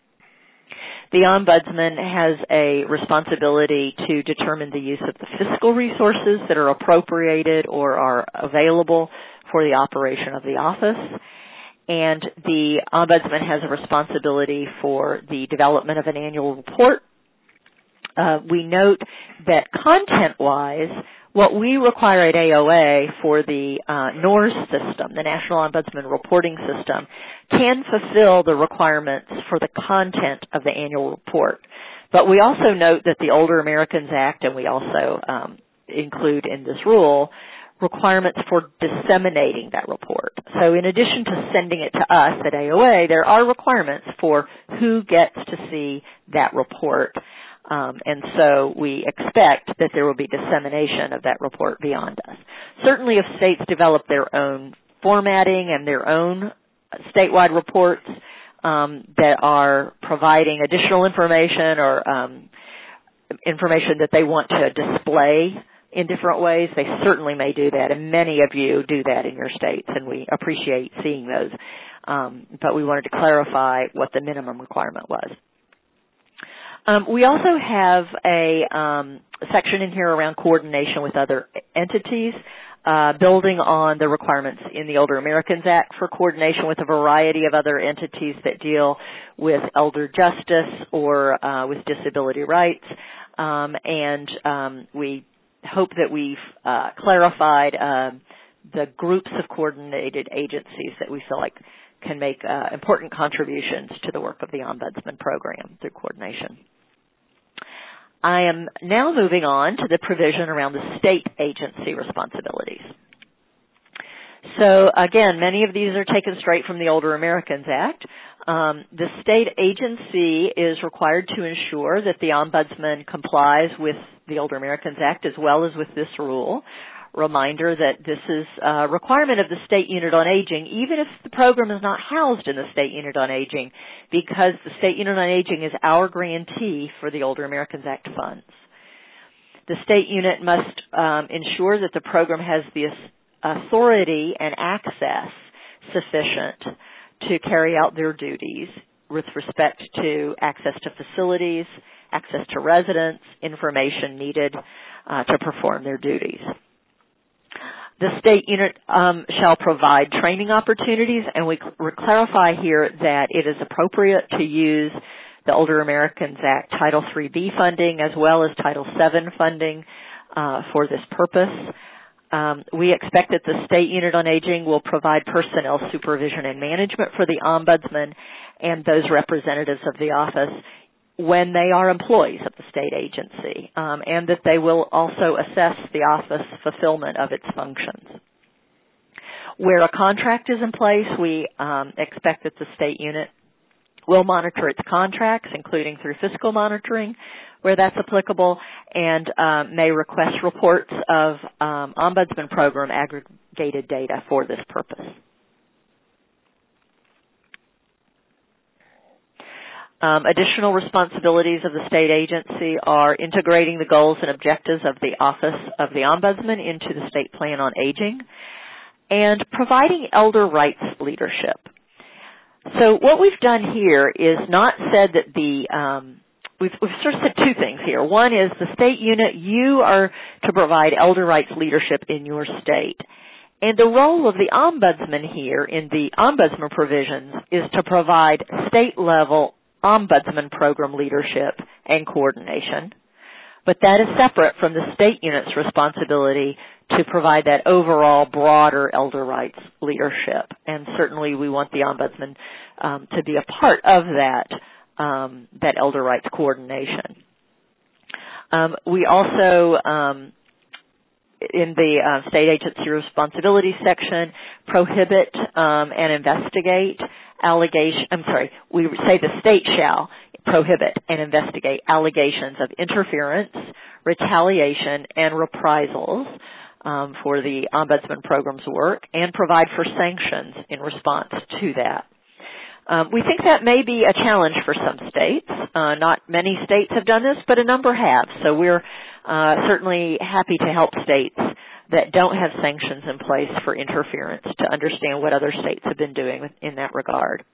The ombudsman has a responsibility to determine the use of the fiscal resources that are appropriated or are available for the operation of the office. And the ombudsman has a responsibility for the development of an annual report. Uh, we note that content-wise, what we require at A O A for the uh, N O R S system, the National Ombudsman Reporting System, can fulfill the requirements for the content of the annual report. But we also note that the Older Americans Act, and we also um, include in this rule, requirements for disseminating that report. So in addition to sending it to us at A O A, there are requirements for who gets to see that report. Um, and so we expect that there will be dissemination of that report beyond us. Certainly if states develop their own formatting and their own statewide reports um, that are providing additional information or um, information that they want to display in different ways, they certainly may do that, and many of you do that in your states, and we appreciate seeing those. Um, but we wanted to clarify what the minimum requirement was. Um, we also have a um, section in here around coordination with other entities, uh, building on the requirements in the Older Americans Act for coordination with a variety of other entities that deal with elder justice or uh, with disability rights. Um, and um, we hope that we've uh, clarified uh, the groups of coordinated agencies that we feel like can make uh, important contributions to the work of the Ombudsman program through coordination. I am now moving on to the provision around the state agency responsibilities. So again, many of these are taken straight from the Older Americans Act. Um, the state agency is required to ensure that the ombudsman complies with the Older Americans Act as well as with this rule. Reminder that this is a requirement of the State Unit on Aging, even if the program is not housed in the State Unit on Aging, because the State Unit on Aging is our grantee for the Older Americans Act funds. The State Unit must um, ensure that the program has the authority and access sufficient to carry out their duties with respect to access to facilities, access to residents, information needed uh, to perform their duties. The state unit um, shall provide training opportunities, and we cl- clarify here that it is appropriate to use the Older Americans Act Title three B funding as well as Title seven funding uh, for this purpose. Um, we expect that the State Unit on Aging will provide personnel supervision and management for the Ombudsman and those representatives of the office when they are employees of the state agency, um, and that they will also assess the office fulfillment of its functions. Where a contract is in place, we um, expect that the State Unit will monitor its contracts, including through fiscal monitoring, where that's applicable, and um, may request reports of um, Ombudsman program aggregated data for this purpose. Um, additional responsibilities of the state agency are integrating the goals and objectives of the Office of the Ombudsman into the State Plan on Aging and providing elder rights leadership. So what we've done here is not said that the, um, we've, we've sort of said two things here. One is the state unit, you are to provide elder rights leadership in your state. And the role of the ombudsman here in the ombudsman provisions is to provide state-level ombudsman program leadership and coordination. But that is separate from the state unit's responsibility to provide that overall broader elder rights leadership. And certainly we want the ombudsman um, to be a part of that, um, that elder rights coordination. Um, we also, um, in the uh, state agency responsibility section, prohibit um, and investigate allegation, I'm sorry, we say the state shall prohibit and investigate allegations of interference, retaliation, and reprisals um, for the Ombudsman program's work and provide for sanctions in response to that. Um, we think that may be a challenge for some states. Uh, not many states have done this, but a number have. So we're uh, certainly happy to help states that don't have sanctions in place for interference to understand what other states have been doing in that regard.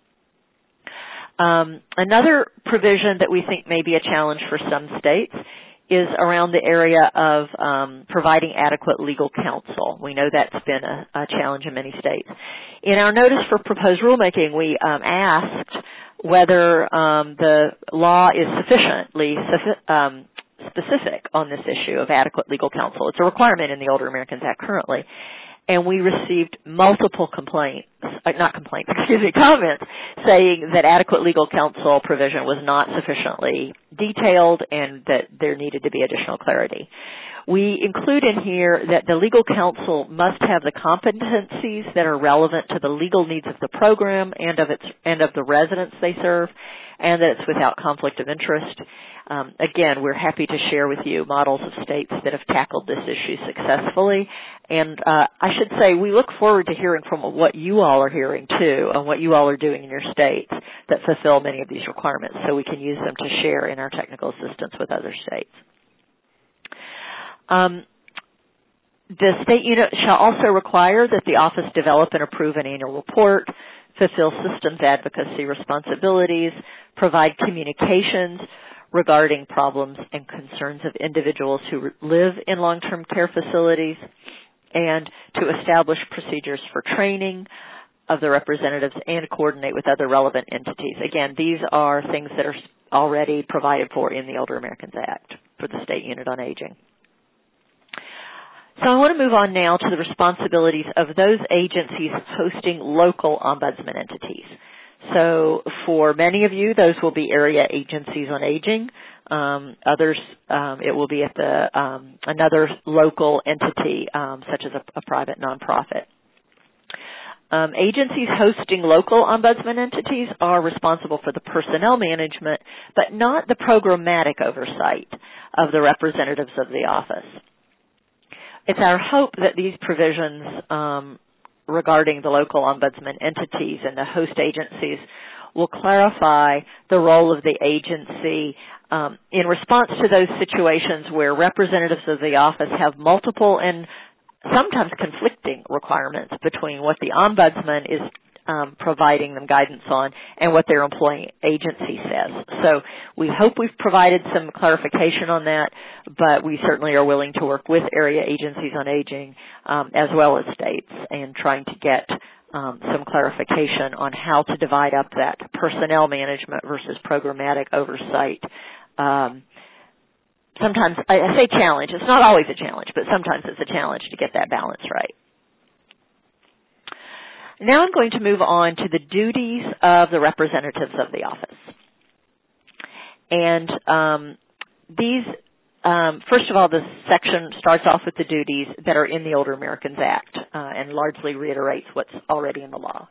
Um, another provision that we think may be a challenge for some states is around the area of um, providing adequate legal counsel. We know that's been a, a challenge in many states. In our notice for proposed rulemaking, we um, asked whether um, the law is sufficiently um, specific on this issue of adequate legal counsel. It's a requirement in the Older Americans Act currently. And we received multiple complaints, uh, not complaints, excuse me, comments saying that adequate legal counsel provision was not sufficiently detailed and that there needed to be additional clarity. We include in here that the legal counsel must have the competencies that are relevant to the legal needs of the program and of its and of the residents they serve, and that it's without conflict of interest. Um, again, we're happy to share with you models of states that have tackled this issue successfully. And uh, I should say we look forward to hearing from what you all are hearing, too, and what you all are doing in your states that fulfill many of these requirements so we can use them to share in our technical assistance with other states. Um, the state unit shall also require that the office develop and approve an annual report, fulfill systems advocacy responsibilities, provide communications regarding problems and concerns of individuals who live in long-term care facilities, and to establish procedures for training of the representatives and coordinate with other relevant entities. Again, these are things that are already provided for in the Older Americans Act for the State Unit on Aging. So I want to move on now to the responsibilities of those agencies hosting local ombudsman entities. So for many of you, those will be area agencies on aging. Um, others, um, it will be at the um, another local entity, um, such as a, a private nonprofit. Um, agencies hosting local ombudsman entities are responsible for the personnel management, but not the programmatic oversight of the representatives of the office. It's our hope that these provisions um, regarding the local ombudsman entities and the host agencies will clarify the role of the agency um, in response to those situations where representatives of the office have multiple and sometimes conflicting requirements between what the ombudsman is um, providing them guidance on and what their employing agency says. So we hope we've provided some clarification on that, but we certainly are willing to work with area agencies on aging um, as well as states and trying to get um, some clarification on how to divide up that personnel management versus programmatic oversight. Um, sometimes, I, I say challenge, it's not always a challenge, but sometimes it's a challenge to get that balance right. Now I'm going to move on to the duties of the representatives of the office. And um, these, um, first of all, this section starts off with the duties that are in the Older Americans Act uh, and largely reiterates what's already in the law.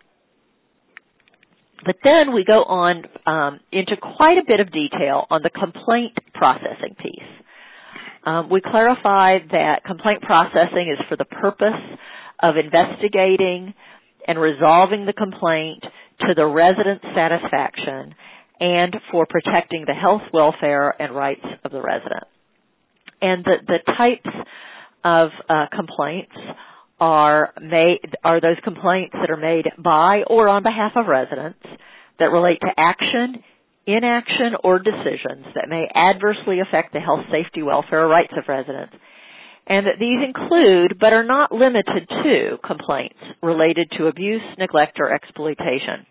But then we go on um, into quite a bit of detail on the complaint processing piece. Um, we clarify that complaint processing is for the purpose of investigating and resolving the complaint to the resident's satisfaction and for protecting the health, welfare, and rights of the resident. And the, the types of uh, complaints are made are those complaints that are made by or on behalf of residents that relate to action, inaction, or decisions that may adversely affect the health, safety, welfare, or rights of residents. And that these include, but are not limited to, complaints related to abuse, neglect, or exploitation.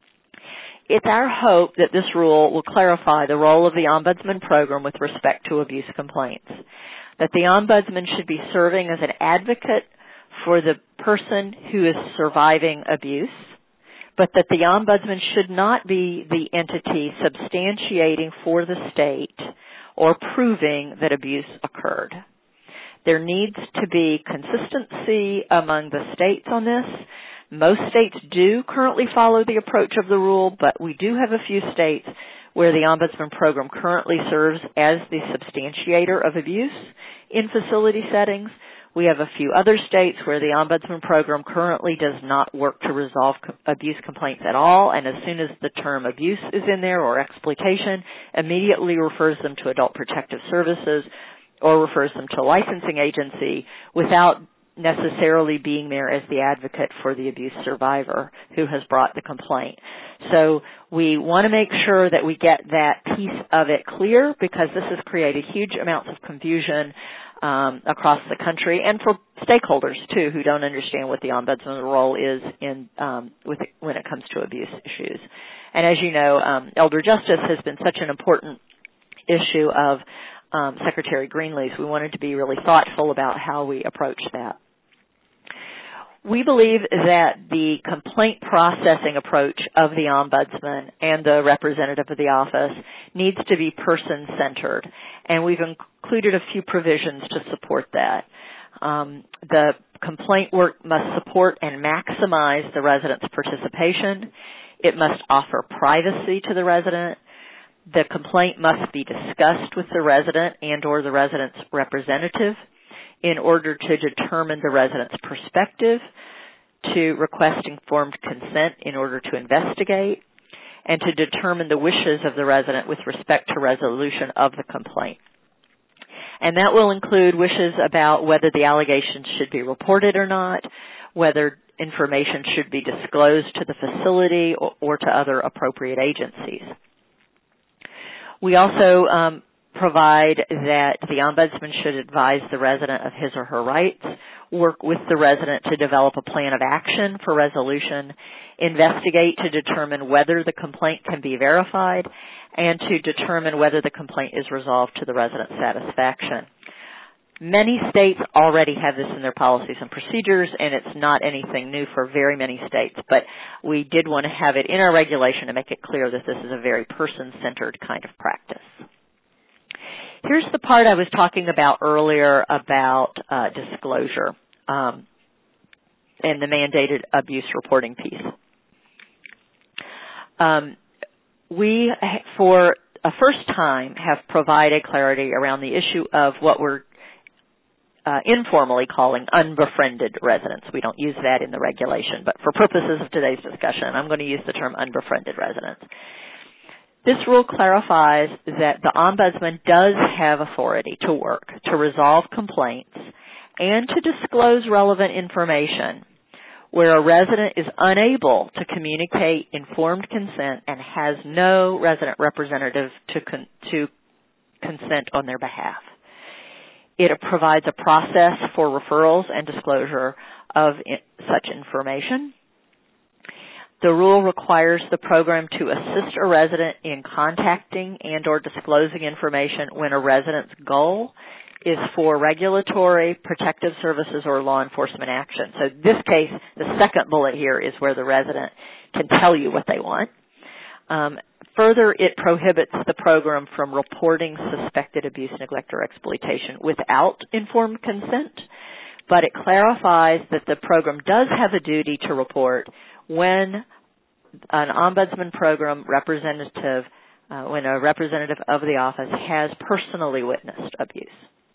It's our hope that this rule will clarify the role of the Ombudsman program with respect to abuse complaints, that the Ombudsman should be serving as an advocate for the person who is surviving abuse, but that the Ombudsman should not be the entity substantiating for the state or proving that abuse occurred. There needs to be consistency among the states on this. Most states do currently follow the approach of the rule, but we do have a few states where the Ombudsman program currently serves as the substantiator of abuse in facility settings. We have a few other states where the Ombudsman program currently does not work to resolve co- abuse complaints at all, and as soon as the term abuse is in there or exploitation, immediately refers them to Adult Protective Services or refers them to a licensing agency without necessarily being there as the advocate for the abuse survivor who has brought the complaint. So we want to make sure that we get that piece of it clear, because this has created huge amounts of confusion um, across the country, and for stakeholders too who don't understand what the Ombudsman's role is in um, with it, when it comes to abuse issues. And as you know, um, elder justice has been such an important issue of Um, Secretary Greenleaf's. We wanted to be really thoughtful about how we approach that. We believe that the complaint processing approach of the Ombudsman and the representative of the office needs to be person-centered, and we've included a few provisions to support that. Um, the complaint work must support and maximize the resident's participation. It must offer privacy to the resident. The complaint must be discussed with the resident and or the resident's representative in order to determine the resident's perspective, to request informed consent in order to investigate, and to determine the wishes of the resident with respect to resolution of the complaint. And that will include wishes about whether the allegations should be reported or not, whether information should be disclosed to the facility or, or to other appropriate agencies. We also um, provide that the Ombudsman should advise the resident of his or her rights, work with the resident to develop a plan of action for resolution, investigate to determine whether the complaint can be verified, and to determine whether the complaint is resolved to the resident's satisfaction. Many states already have this in their policies and procedures, and it's not anything new for very many states, but we did want to have it in our regulation to make it clear that this is a very person-centered kind of practice. Here's the part I was talking about earlier about uh, disclosure um, and the mandated abuse reporting piece. Um, we, for a first time, have provided clarity around the issue of what we're Uh, informally calling unbefriended residents. We don't use that in the regulation, but for purposes of today's discussion, I'm going to use the term unbefriended residents. This rule clarifies that the Ombudsman does have authority to work to resolve complaints and to disclose relevant information where a resident is unable to communicate informed consent and has no resident representative to, con- to consent on their behalf. It provides a process for referrals and disclosure of in- such information. The rule requires the program to assist a resident in contacting and or disclosing information when a resident's goal is for regulatory, protective services, or law enforcement action. So in this case, the second bullet here is where the resident can tell you what they want. Um, further, it prohibits the program from reporting suspected abuse, neglect, or exploitation without informed consent, but it clarifies that the program does have a duty to report when an ombudsman program representative, uh, when a representative of the office has personally witnessed abuse.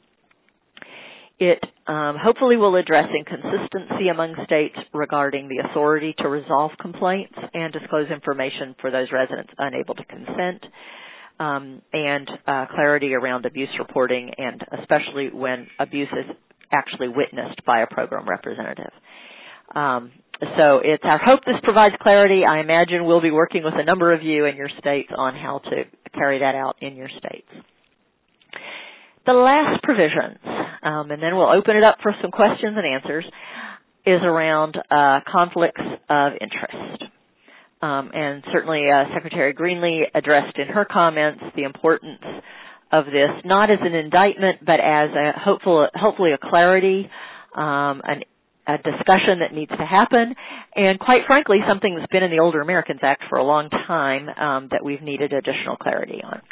It um, hopefully will address inconsistency among states regarding the authority to resolve complaints and disclose information for those residents unable to consent, um, and uh, clarity around abuse reporting, and especially when abuse is actually witnessed by a program representative. Um, so it's our hope this provides clarity. I imagine we'll be working with a number of you in your states on how to carry that out in your states. The last provisions, um, and then we'll open it up for some questions and answers, is around uh, conflicts of interest. Um, and certainly uh, Secretary Greenlee addressed in her comments the importance of this, not as an indictment, but as a hopeful, hopefully a clarity, um, an, a discussion that needs to happen, and quite frankly, something that's been in the Older Americans Act for a long time um, that we've needed additional clarity on.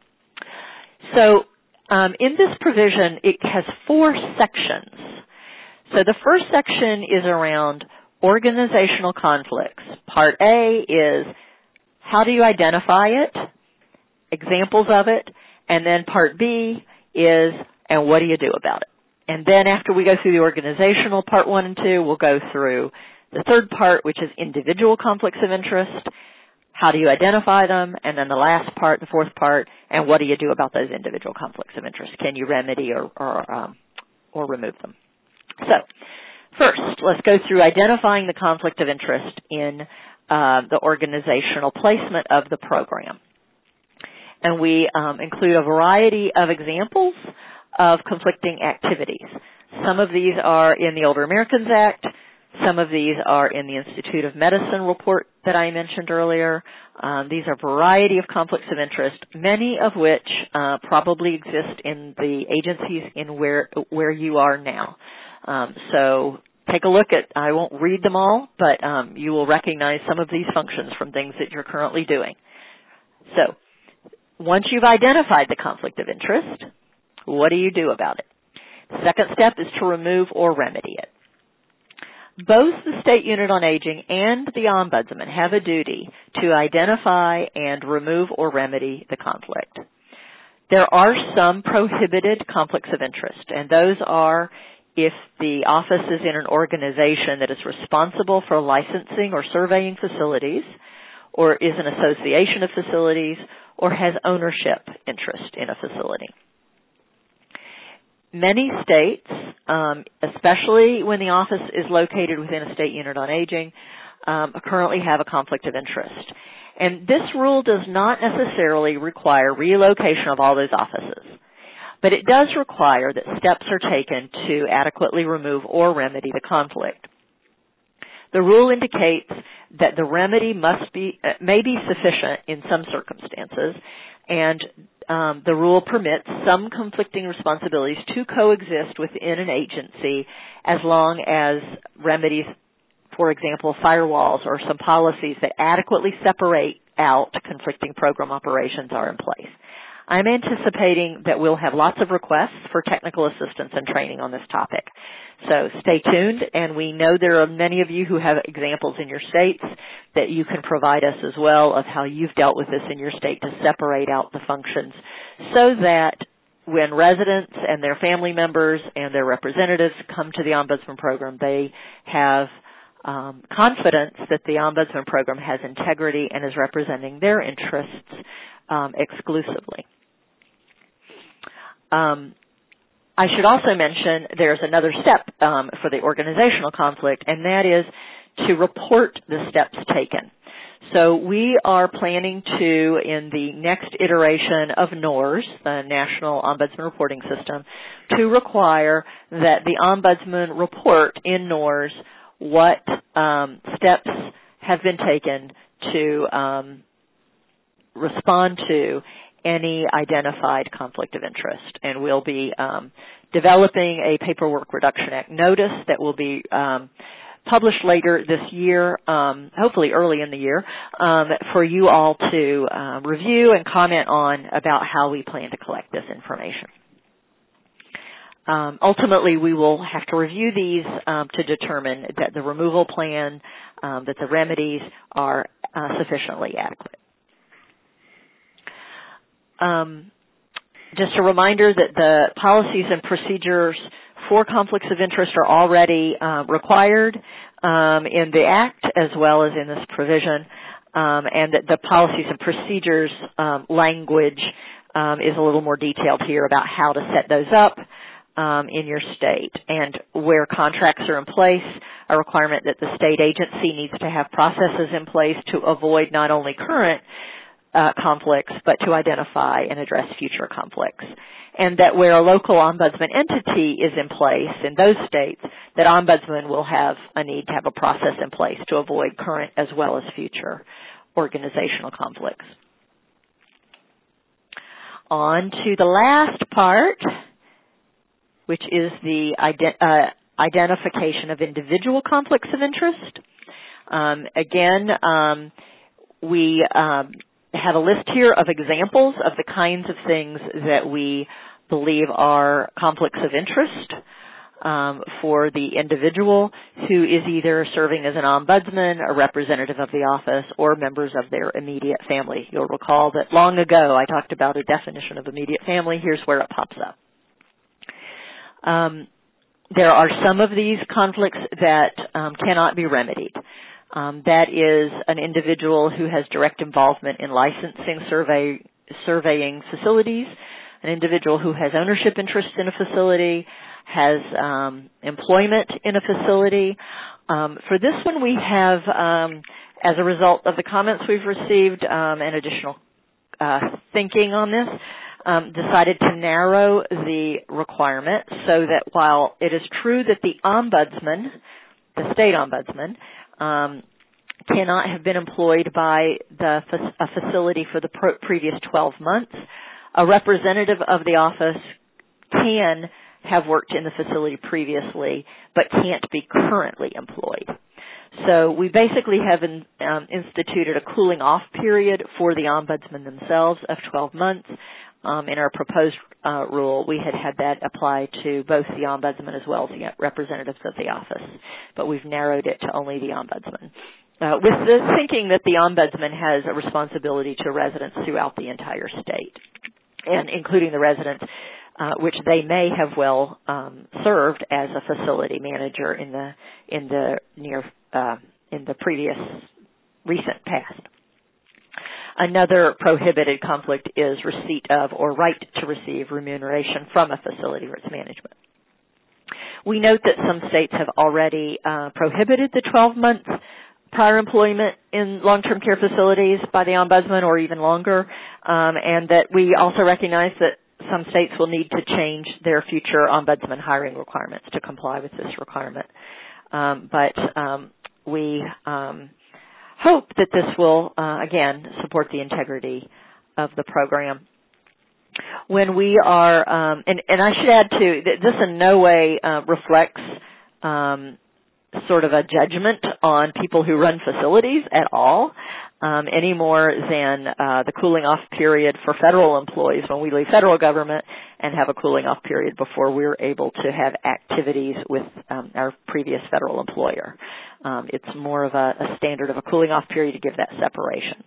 So um, in this provision, it has four sections. So the first section is around organizational conflicts. Part A is how do you identify it, examples of it, and then Part B is, and what do you do about it? And then after we go through the organizational Part one and two, we'll go through the third part, which is individual conflicts of interest. How do you identify them? And then the last part, the fourth part, and what do you do about those individual conflicts of interest? Can you remedy or or, um, or remove them? So first, let's go through identifying the conflict of interest in uh, the organizational placement of the program. And we um, include a variety of examples of conflicting activities. Some of these are in the Older Americans Act. Some of these are in the Institute of Medicine report that I mentioned earlier. Um, these are a variety of conflicts of interest, many of which uh, probably exist in the agencies in where where you are now. Um, so take a look at, I won't read them all, but um, you will recognize some of these functions from things that you're currently doing. So once you've identified the conflict of interest, what do you do about it? The second step is to remove or remedy it. Both the State Unit on Aging and the Ombudsman have a duty to identify and remove or remedy the conflict. There are some prohibited conflicts of interest, and those are if the office is in an organization that is responsible for licensing or surveying facilities, or is an association of facilities, or has ownership interest in a facility. Many states, um, especially when the office is located within a State Unit on Aging, um, currently have a conflict of interest. And this rule does not necessarily require relocation of all those offices, but it does require that steps are taken to adequately remove or remedy the conflict. The rule indicates that the remedy must be, uh, may be sufficient in some circumstances, and um, the rule permits some conflicting responsibilities to coexist within an agency as long as remedies, for example, firewalls or some policies that adequately separate out conflicting program operations are in place. I'm anticipating that we'll have lots of requests for technical assistance and training on this topic. So stay tuned, and we know there are many of you who have examples in your states that you can provide us as well of how you've dealt with this in your state to separate out the functions so that when residents and their family members and their representatives come to the Ombudsman program, they have um, confidence that the Ombudsman program has integrity and is representing their interests um, exclusively. Um, I should also mention there's another step um, for the organizational conflict, and that is to report the steps taken. So we are planning to, in the next iteration of N O R S, the National Ombudsman Reporting System, to require that the Ombudsman report in N O R S what um, steps have been taken to um, respond to any identified conflict of interest. And we'll be um, developing a Paperwork Reduction Act notice that will be um, published later this year, um, hopefully early in the year, um, for you all to uh, review and comment on about how we plan to collect this information. Um, ultimately, we will have to review these um, to determine that the removal plan, um, that the remedies are uh, sufficiently adequate. Um, just a reminder that the policies and procedures for conflicts of interest are already uh, required um, in the Act as well as in this provision, um, and that the policies and procedures um, language um, is a little more detailed here about how to set those up um, in your state. And where contracts are in place, a requirement that the state agency needs to have processes in place to avoid not only current uh, conflicts, but to identify and address future conflicts. And that where a local ombudsman entity is in place in those states, that ombudsman will have a need to have a process in place to avoid current as well as future organizational conflicts. On to the last part, which is the ident- uh, identification of individual conflicts of interest. Um, again, um, we um, have a list here of examples of the kinds of things that we believe are conflicts of interest um, for the individual who is either serving as an ombudsman, a representative of the office, or members of their immediate family. You'll recall that long ago I talked about a definition of immediate family. Here's where it pops up. Um, there are some of these conflicts that um, cannot be remedied. Um, that is an individual who has direct involvement in licensing survey, surveying facilities, an individual who has ownership interest in a facility, has um, employment in a facility. Um, for this one, we have, um, as a result of the comments we've received um, and additional uh, thinking on this, um, decided to narrow the requirement so that while it is true that the ombudsman, the state ombudsman, um, cannot have been employed by the a facility for the pro- previous twelve months, a representative of the office can have worked in the facility previously but can't be currently employed. So we basically have in, um, instituted a cooling off period for the ombudsman themselves of twelve months. Um, in our proposed uh, rule, we had had that apply to both the ombudsman as well as the representatives of the office, but we've narrowed it to only the ombudsman. Uh, with the thinking that the ombudsman has a responsibility to residents throughout the entire state, and including the residents, uh, which they may have well um, served as a facility manager in the in the near uh, in the previous recent past. Another prohibited conflict is receipt of or right to receive remuneration from a facility or its management. We note that some states have already uh, prohibited the twelve months prior employment in long-term care facilities by the ombudsman or even longer, um, and that we also recognize that some states will need to change their future ombudsman hiring requirements to comply with this requirement. Um, but um, we um, hope that this will, uh, again, support the integrity of the program. When we are, um, and, and I should add, too, that this in no way uh, reflects um, sort of a judgment on people who run facilities at all, um, any more than uh, the cooling off period for federal employees when we leave federal government and have a cooling off period before we're able to have activities with um, our previous federal employer. Um, it's more of a, a standard of a cooling off period to give that separation.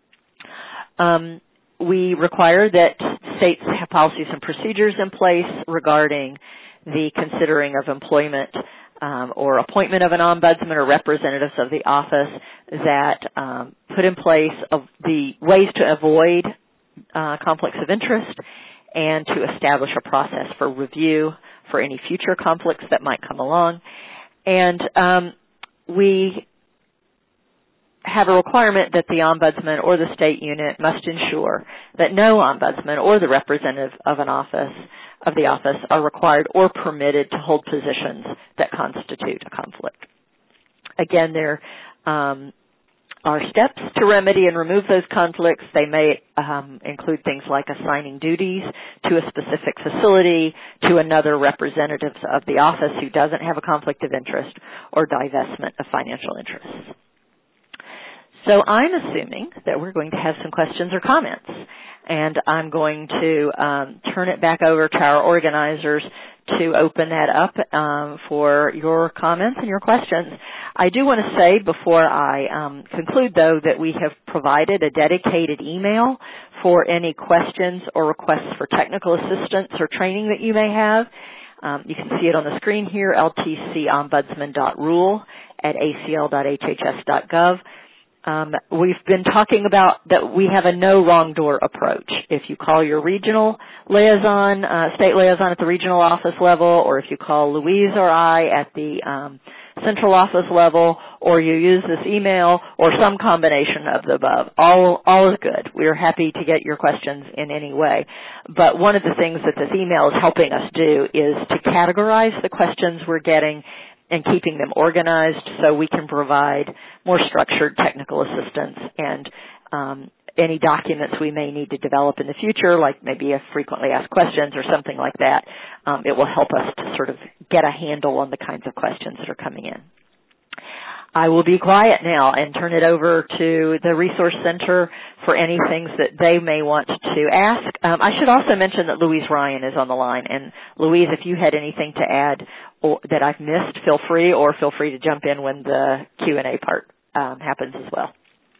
Um, we require that states have policies and procedures in place regarding the considering of employment Um, or appointment of an ombudsman or representatives of the office that um, put in place of the ways to avoid uh, conflicts of interest and to establish a process for review for any future conflicts that might come along. And um, we have a requirement that the ombudsman or the state unit must ensure that no ombudsman or the representative of an office of the office are required or permitted to hold positions that constitute a conflict. Again, there um, are steps to remedy and remove those conflicts. They may um, include things like assigning duties to a specific facility to another representative of the office who doesn't have a conflict of interest, or divestment of financial interests. So I'm assuming that we're going to have some questions or comments, and I'm going to um, turn it back over to our organizers to open that up um, for your comments and your questions. I do want to say before I um, conclude, though, that we have provided a dedicated email for any questions or requests for technical assistance or training that you may have. Um, you can see it on the screen here, l t c ombudsman dot rule at a c l dot h h s dot gov. Um, we've been talking about that we have a no wrong door approach. If you call your regional liaison, uh, state liaison at the regional office level, or if you call Louise or I at the um, central office level, or you use this email, or some combination of the above, all all is good. We are happy to get your questions in any way. But one of the things that this email is helping us do is to categorize the questions we're getting and keeping them organized so we can provide more structured technical assistance and um, any documents we may need to develop in the future, like maybe a frequently asked questions or something like that. Um, it will help us to sort of get a handle on the kinds of questions that are coming in. I will be quiet now and turn it over to the Resource Center for any things that they may want to ask. Um, I should also mention that Louise Ryan is on the line. And Louise, if you had anything to add or, that I've missed, feel free, or feel free to jump in when the Q and A part um, happens as well.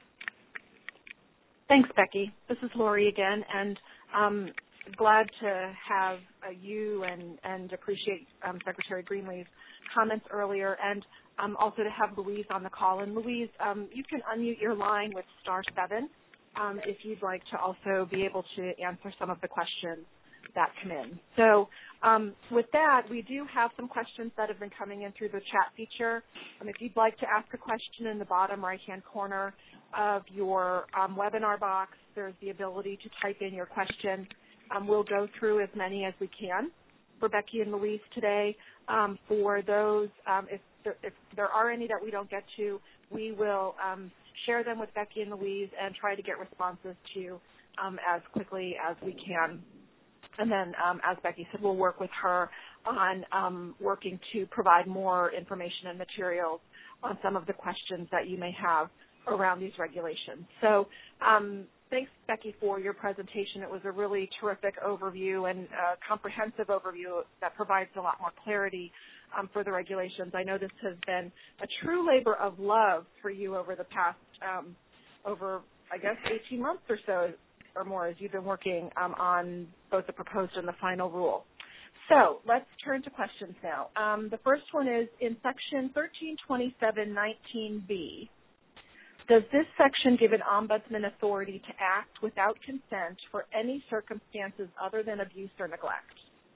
Thanks, Becky. This is Lori again, and um, glad to have uh, you and, and appreciate um, Secretary Greenlee's comments earlier, and um, also to have Louise on the call. And Louise, um, you can unmute your line with star seven um, if you'd like to also be able to answer some of the questions that come in. So um, with that, we do have some questions that have been coming in through the chat feature. Um, if you'd like to ask a question in the bottom right-hand corner of your um, webinar box, there's the ability to type in your question. Um, we'll go through as many as we can for Becky and Louise today. Um, for those, um, if, there, if there are any that we don't get to, we will um, share them with Becky and Louise and try to get responses to um, as quickly as we can. And then, um, as Becky said, we'll work with her on um, working to provide more information and materials on some of the questions that you may have around these regulations. So um, thanks, Becky, for your presentation. It was a really terrific overview and a comprehensive overview that provides a lot more clarity um, for the regulations. I know this has been a true labor of love for you over the past, um, over, I guess, eighteen months or so or more as you've been working um, on both the proposed and the final rule. So let's turn to questions now. Um, the first one is, in Section thirteen twenty-seven nineteen B, does this section give an ombudsman authority to act without consent for any circumstances other than abuse or neglect?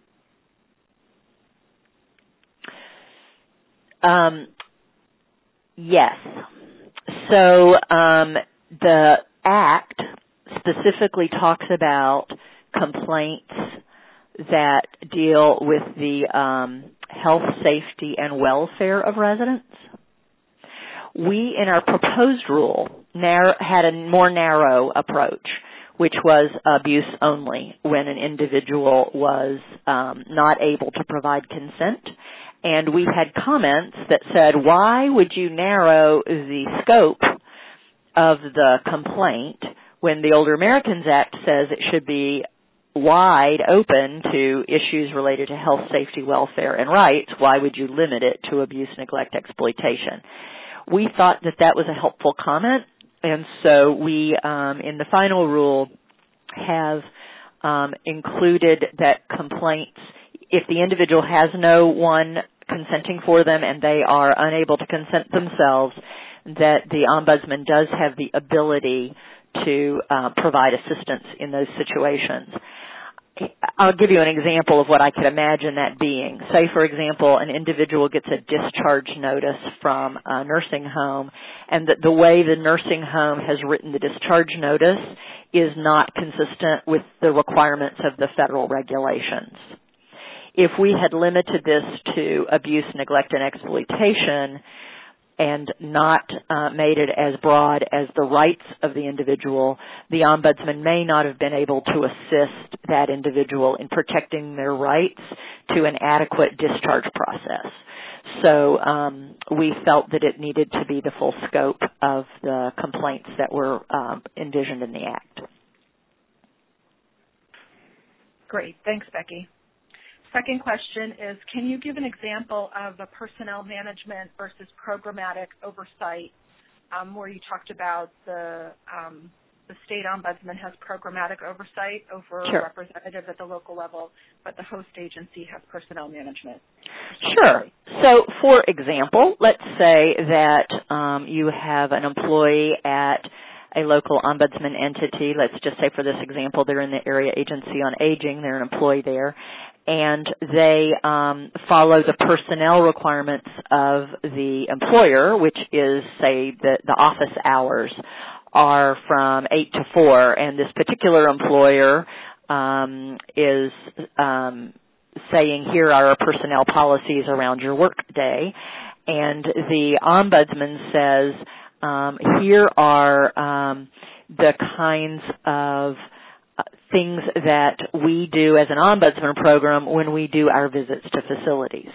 Um, yes. So um, the Act specifically talks about complaints that deal with the um, health, safety, and welfare of residents. We, in our proposed rule, narrow, had a more narrow approach, which was abuse only when an individual was um, not able to provide consent. And we had comments that said, why would you narrow the scope of the complaint when the Older Americans Act says it should be wide open to issues related to health, safety, welfare, and rights? Why would you limit it to abuse, neglect, exploitation? We thought that that was a helpful comment, and so we, um, in the final rule, have um, included that complaints, if the individual has no one consenting for them and they are unable to consent themselves, that the ombudsman does have the ability to uh, provide assistance in those situations. I'll give you an example of what I could imagine that being. Say, for example, an individual gets a discharge notice from a nursing home, and the, the way the nursing home has written the discharge notice is not consistent with the requirements of the federal regulations. If we had limited this to abuse, neglect, and exploitation, and not uh, made it as broad as the rights of the individual, the ombudsman may not have been able to assist that individual in protecting their rights to an adequate discharge process. So um, we felt that it needed to be the full scope of the complaints that were um, envisioned in the Act. Great. Thanks, Becky. Second question is, can you give an example of the personnel management versus programmatic oversight, um, where you talked about the um, the state ombudsman has programmatic oversight over Sure. representatives at the local level, but the host agency has personnel management? Sure. So, for example, let's say that um, you have an employee at a local ombudsman entity. Let's just say, for this example, they're in the Area Agency on Aging. They're an employee there. And they um, follow the personnel requirements of the employer, which is, say, the, the office hours are from eight to four, and this particular employer um, is um, saying, here are our personnel policies around your work day, and the ombudsman says, um, here are um, the kinds of Uh, things that we do as an ombudsman program when we do our visits to facilities.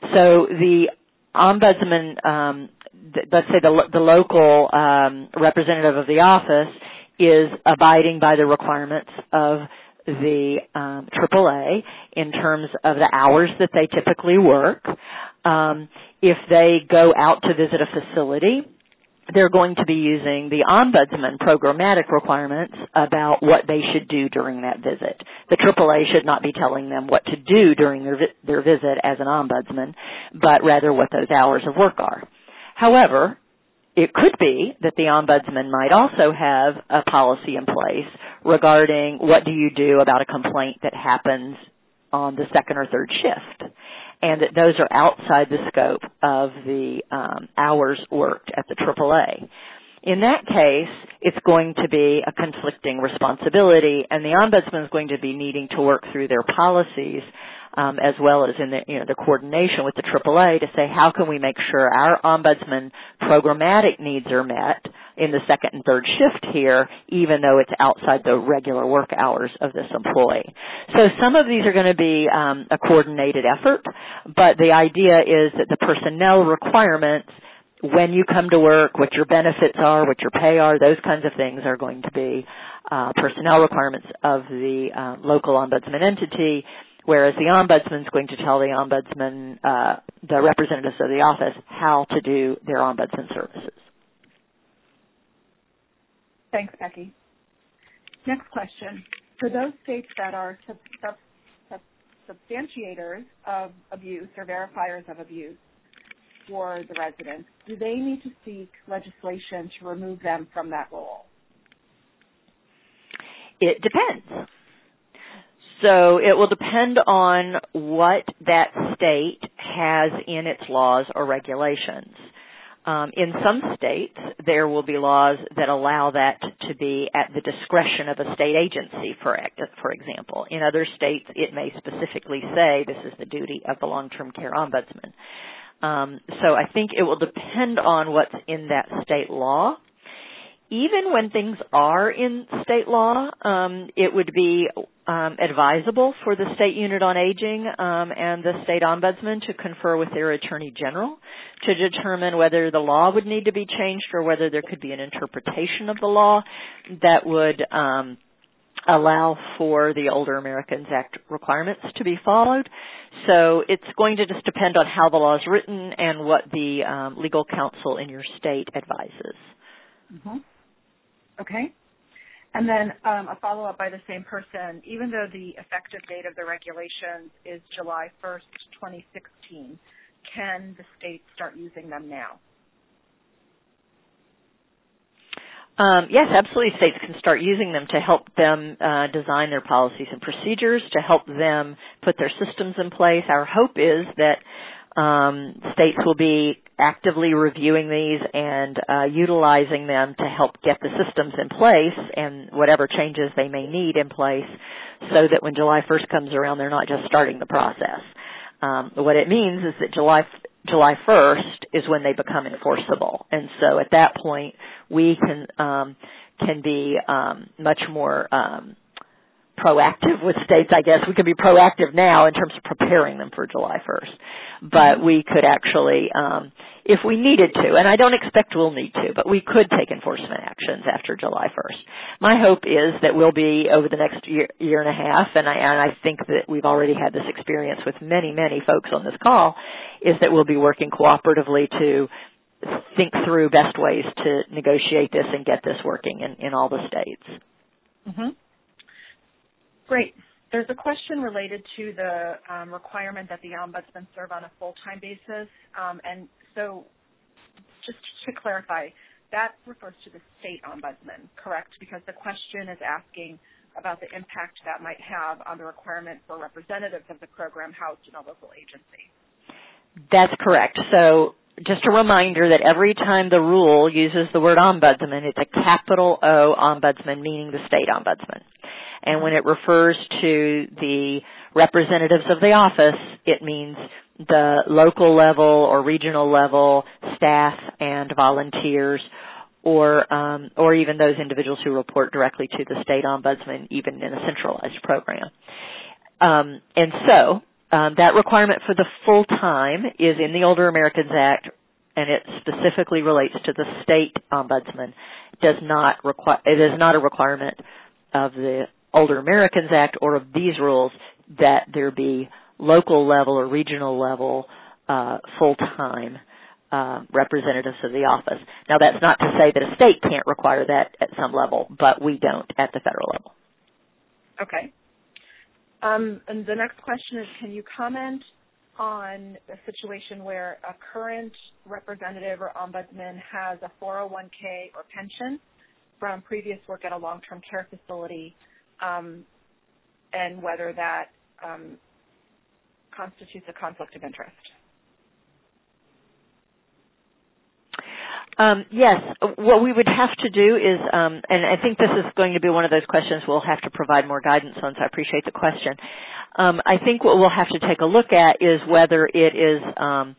So the ombudsman, um, th- let's say the, the local um, representative of the office is abiding by the requirements of the um, triple A in terms of the hours that they typically work. Um, if they go out to visit a facility, they're going to be using the ombudsman programmatic requirements about what they should do during that visit. The triple A should not be telling them what to do during their, vi- their visit as an ombudsman, but rather what those hours of work are. However, it could be that the ombudsman might also have a policy in place regarding what do you do about a complaint that happens on the second or third shift, and that those are outside the scope of the um, hours worked at the triple A. In that case, it's going to be a conflicting responsibility, and the ombudsman is going to be needing to work through their policies um, as well as in the, you know, the coordination with the triple A to say, how can we make sure our ombudsman programmatic needs are met in the second and third shift here, even though it's outside the regular work hours of this employee. So some of these are going to be um, a coordinated effort, but the idea is that the personnel requirements, when you come to work, what your benefits are, what your pay are, those kinds of things are going to be uh, personnel requirements of the uh, local ombudsman entity, whereas the ombudsman is going to tell the ombudsman, uh, the representatives of the office, how to do their ombudsman services. Thanks, Becky. Next question. For those states that are sub- sub- sub- substantiators of abuse or verifiers of abuse for the residents, do they need to seek legislation to remove them from that role? It depends. So it will depend on what that state has in its laws or regulations. Um, in some states, there will be laws that allow that to be at the discretion of a state agency, for, for example. In other states, it may specifically say this is the duty of the long-term care ombudsman. Um, so I think it will depend on what's in that state law. Even when things are in state law, um, it would be um, advisable for the State Unit on Aging um, and the state ombudsman to confer with their attorney general to determine whether the law would need to be changed or whether there could be an interpretation of the law that would um, allow for the Older Americans Act requirements to be followed. So it's going to just depend on how the law is written and what the um, legal counsel in your state advises. Mm-hmm. Okay. And then um, a follow-up by the same person. Even though the effective date of the regulations is July first, twenty sixteen, can the state start using them now? Um, yes, absolutely. States can start using them to help them uh, design their policies and procedures, to help them put their systems in place. Our hope is that um, states will be actively reviewing these and uh, utilizing them to help get the systems in place and whatever changes they may need in place, so that when July first comes around, they're not just starting the process. Um, what it means is that July July first is when they become enforceable, and so at that point we can um, can be um, much more um, proactive with states. I guess we can be proactive now in terms of preparing them for July first, but we could actually, um, if we needed to, and I don't expect we'll need to, but we could take enforcement actions after July first. My hope is that we'll be over the next year, year and a half, and I, and I think that we've already had this experience with many, many folks on this call, is that we'll be working cooperatively to think through best ways to negotiate this and get this working in, in all the states. Mm-hmm. Great. There's a question related to the um, requirement that the ombudsman serve on a full-time basis. Um, and so just to clarify, that refers to the state ombudsman, correct? Because the question is asking about the impact that might have on the requirement for representatives of the program housed in a local agency. That's correct. So just a reminder that every time the rule uses the word ombudsman, it's a capital O ombudsman, meaning the state ombudsman. And when it refers to the representatives of the office, it means the local level or regional level staff and volunteers, or um, or even those individuals who report directly to the state ombudsman, even in a centralized program. Um, and so um, that requirement for the full time is in the Older Americans Act, and it specifically relates to the state ombudsman. It does not require. It is not a requirement of the Older Americans Act or of these rules that there be local level or regional level uh, full-time uh, representatives of the office. Now, that's not to say that a state can't require that at some level, but we don't at the federal level. Okay. Um, and the next question is, can you comment on a situation where a current representative or ombudsman has a four oh one k or pension from previous work at a long-term care facility, um, and whether that um, constitutes a conflict of interest? Um, yes. What we would have to do is, um, and I think this is going to be one of those questions we'll have to provide more guidance on, so I appreciate the question. Um, I think what we'll have to take a look at is whether it is um,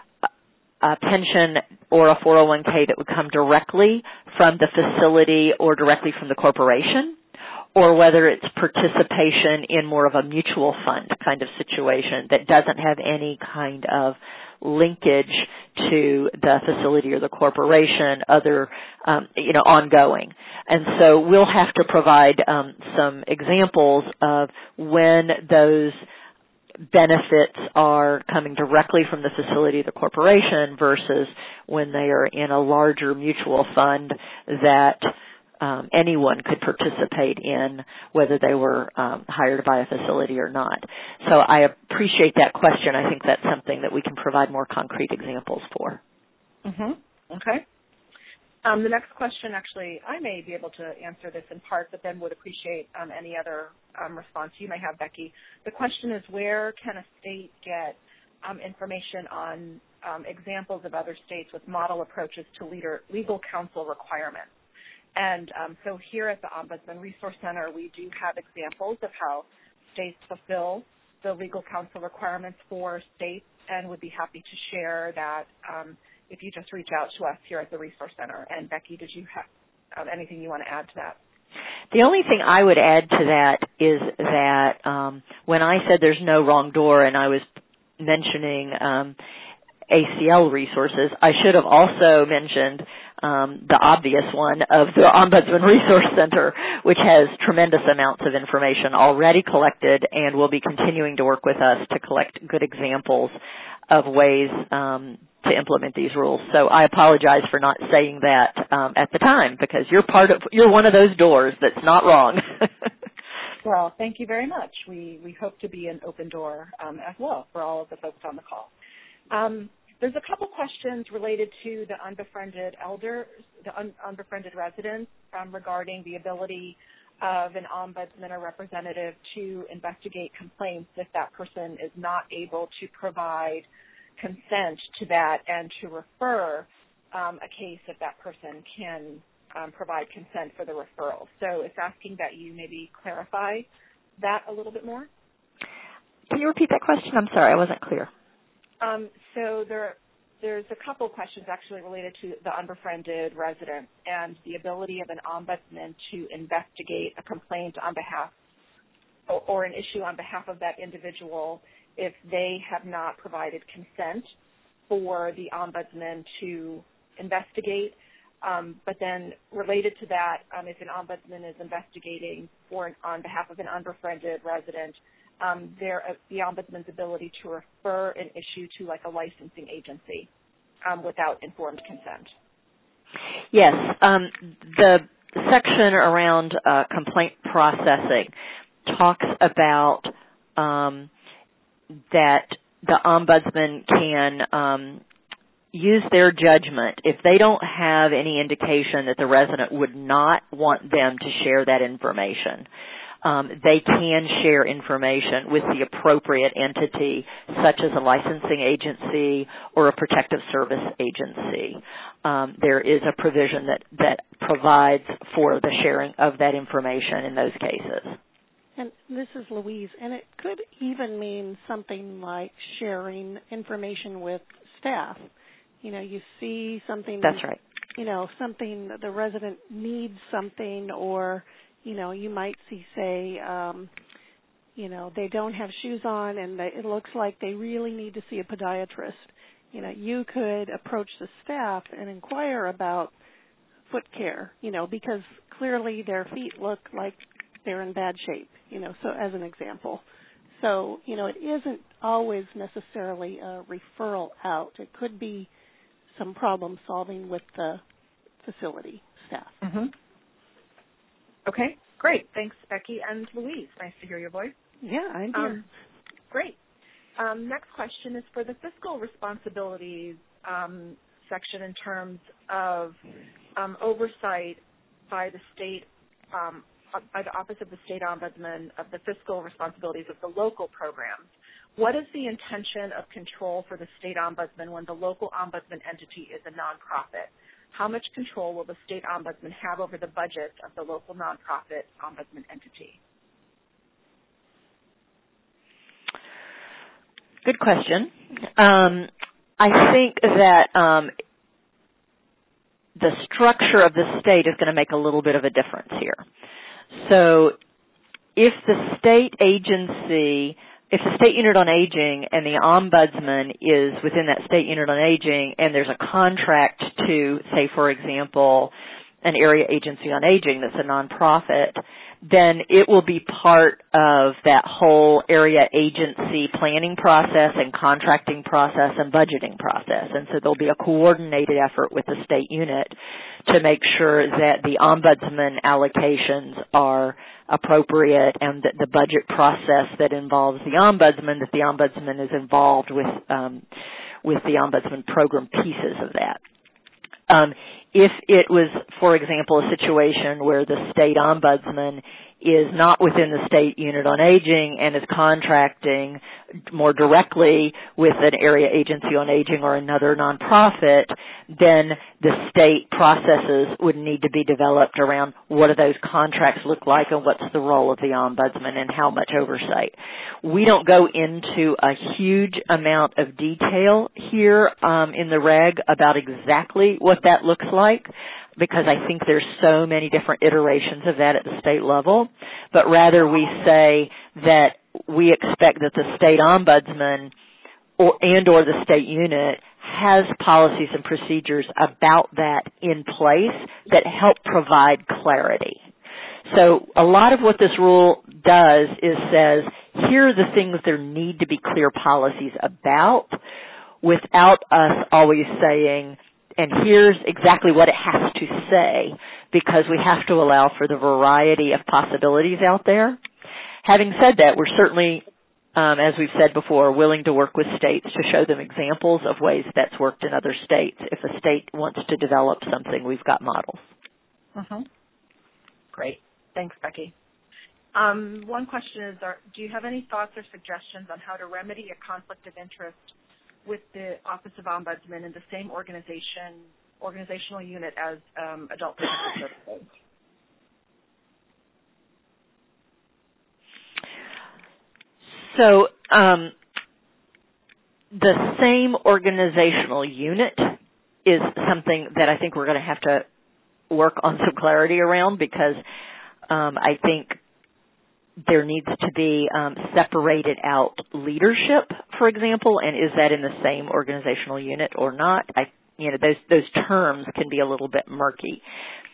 a pension or a four oh one k that would come directly from the facility or directly from the corporation, or whether it's participation in more of a mutual fund kind of situation that doesn't have any kind of linkage to the facility or the corporation, other, um, you know, ongoing. And so we'll have to provide um, some examples of when those benefits are coming directly from the facility or the corporation versus when they are in a larger mutual fund that Um, anyone could participate in, whether they were um, hired by a facility or not. So I appreciate that question. I think that's something that we can provide more concrete examples for. Mm-hmm. Okay. Um, the next question, actually, I may be able to answer this in part, but then would appreciate um, any other um, response you may have, Becky. The question is, where can a state get um, information on um, examples of other states with model approaches to leader, legal counsel requirements? And um, so here at the Ombudsman Resource Center, we do have examples of how states fulfill the legal counsel requirements for states, and would be happy to share that um, if you just reach out to us here at the Resource Center. And Becky, did you have uh, anything you want to add to that? The only thing I would add to that is that um, when I said there's no wrong door and I was mentioning um, A C L resources, I should have also mentioned Um, the obvious one of the Ombudsman Resource Center, which has tremendous amounts of information already collected and will be continuing to work with us to collect good examples of ways um, to implement these rules. So I apologize for not saying that um, at the time, because you're part of, you're one of those doors that's not wrong. Well, thank you very much. We we hope to be an open door um, as well for all of the folks on the call. Um, there's a couple questions related to the unbefriended elders, the un- unbefriended residents um, regarding the ability of an ombudsman or representative to investigate complaints if that person is not able to provide consent to that and to refer um, a case if that person can um, provide consent for the referral. So it's asking that you maybe clarify that a little bit more. Can you repeat that question? I'm sorry, I wasn't clear. Um, so there, there's a couple questions actually related to the unbefriended resident and the ability of an ombudsman to investigate a complaint on behalf or, or an issue on behalf of that individual if they have not provided consent for the ombudsman to investigate. Um, but then related to that, um, if an ombudsman is investigating for an, on behalf of an unbefriended resident, um, their, uh, the ombudsman's ability to refer an issue to like a licensing agency um, without informed consent. Yes, um, the section around uh, complaint processing talks about um, that the ombudsman can um, use their judgment if they don't have any indication that the resident would not want them to share that information. Um, they can share information with the appropriate entity, such as a licensing agency or a protective service agency. Um, there is a provision that, that provides for the sharing of that information in those cases. And this is Louise, and it could even mean something like sharing information with staff. You know, you see something. That's right. You know, something, the resident needs something, or, you know, you might see, say, um, you know, they don't have shoes on and they, it looks like they really need to see a podiatrist. You know, you could approach the staff and inquire about foot care, you know, because clearly their feet look like they're in bad shape, you know, so as an example. So, you know, it isn't always necessarily a referral out. It could be some problem solving with the facility staff. Mm-hmm. Okay, great. Thanks, Becky and Louise. Nice to hear your voice. Yeah, I'm here. Um, great. Um, next question is for the fiscal responsibilities um, section in terms of um, oversight by the state, um, by the Office of the State Ombudsman of the fiscal responsibilities of the local programs. What is the intention of control for the state ombudsman when the local ombudsman entity is a nonprofit? How much control will the state ombudsman have over the budget of the local nonprofit ombudsman entity? Good question. Um, I think that um, the structure of the state is going to make a little bit of a difference here. So if the state agency, if the State Unit on Aging and the ombudsman is within that State Unit on Aging and there's a contract to, say, for example, an area agency on aging that's a nonprofit, then it will be part of that whole area agency planning process and contracting process and budgeting process. And so there'll be a coordinated effort with the state unit to make sure that the ombudsman allocations are appropriate and that the budget process that involves the ombudsman, that the ombudsman is involved with um, with the ombudsman program pieces of that. Um, if it was, for example, a situation where the state ombudsman is not within the State Unit on Aging and is contracting more directly with an area agency on aging or another nonprofit, then the state processes would need to be developed around what do those contracts look like and what's the role of the ombudsman and how much oversight. We don't go into a huge amount of detail here um, in the reg about exactly what that looks like, because I think there's so many different iterations of that at the state level, but rather we say that we expect that the state ombudsman or and or the state unit has policies and procedures about that in place that help provide clarity. So a lot of what this rule does is says, here are the things there need to be clear policies about, without us always saying, and here's exactly what it has to say, because we have to allow for the variety of possibilities out there. Having said that, we're certainly um, as we've said before, willing to work with states to show them examples of ways that's worked in other states. If a state wants to develop something, we've got models. Mm-hmm. Great. Thanks, Becky. Um, one question is, are, do you have any thoughts or suggestions on how to remedy a conflict of interest with the Office of Ombudsman in the same organization, organizational unit as um, Adult Protective Services? So um, the same organizational unit is something that I think we're going to have to work on some clarity around, because um, I think there needs to be um, separated out leadership, for example, and is that in the same organizational unit or not? I, you know, those those terms can be a little bit murky.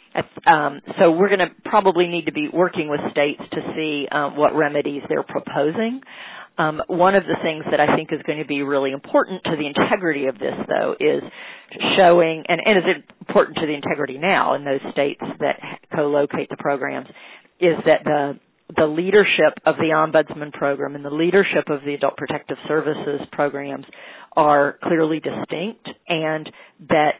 Um, so we're going to probably need to be working with states to see um, what remedies they're proposing. Um, one of the things that I think is going to be really important to the integrity of this, though, is showing, and, and is important to the integrity now in those states that co-locate the programs, is that the the leadership of the Ombudsman program and the leadership of the Adult Protective Services programs are clearly distinct, and that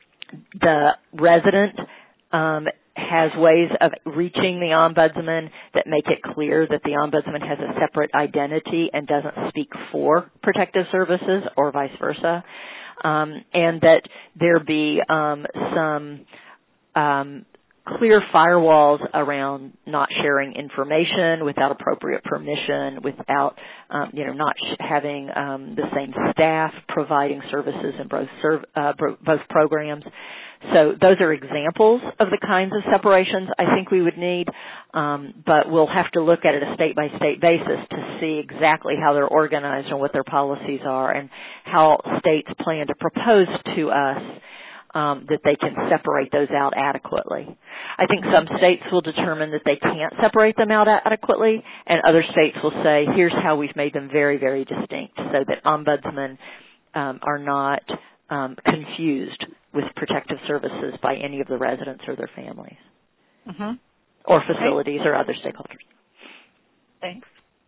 the resident um, has ways of reaching the Ombudsman that make it clear that the Ombudsman has a separate identity and doesn't speak for protective services or vice versa, um, and that there be um, some um, clear firewalls around not sharing information without appropriate permission, without, um, you know, not sh- having um, the same staff providing services in both, serv- uh, bro- both programs. So those are examples of the kinds of separations I think we would need, um, but we'll have to look at it a state-by-state basis to see exactly how they're organized and what their policies are and how states plan to propose to us Um, that they can separate those out adequately. I think some states will determine that they can't separate them out adequately, and other states will say, here's how we've made them very, very distinct so that ombudsmen um, are not um, confused with protective services by any of the residents or their families, mm-hmm. or facilities okay. or other stakeholders. Thanks.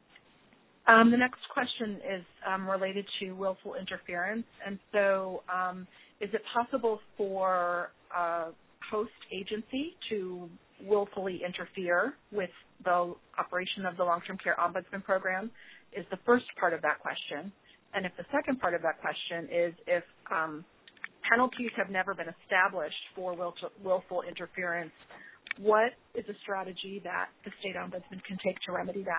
Um, the next question is um, related to willful interference, and so um, is it possible for a host agency to willfully interfere with the operation of the long-term care ombudsman program is the first part of that question. And if the second part of that question is if um, penalties have never been established for willful interference, what is a strategy that the state ombudsman can take to remedy that?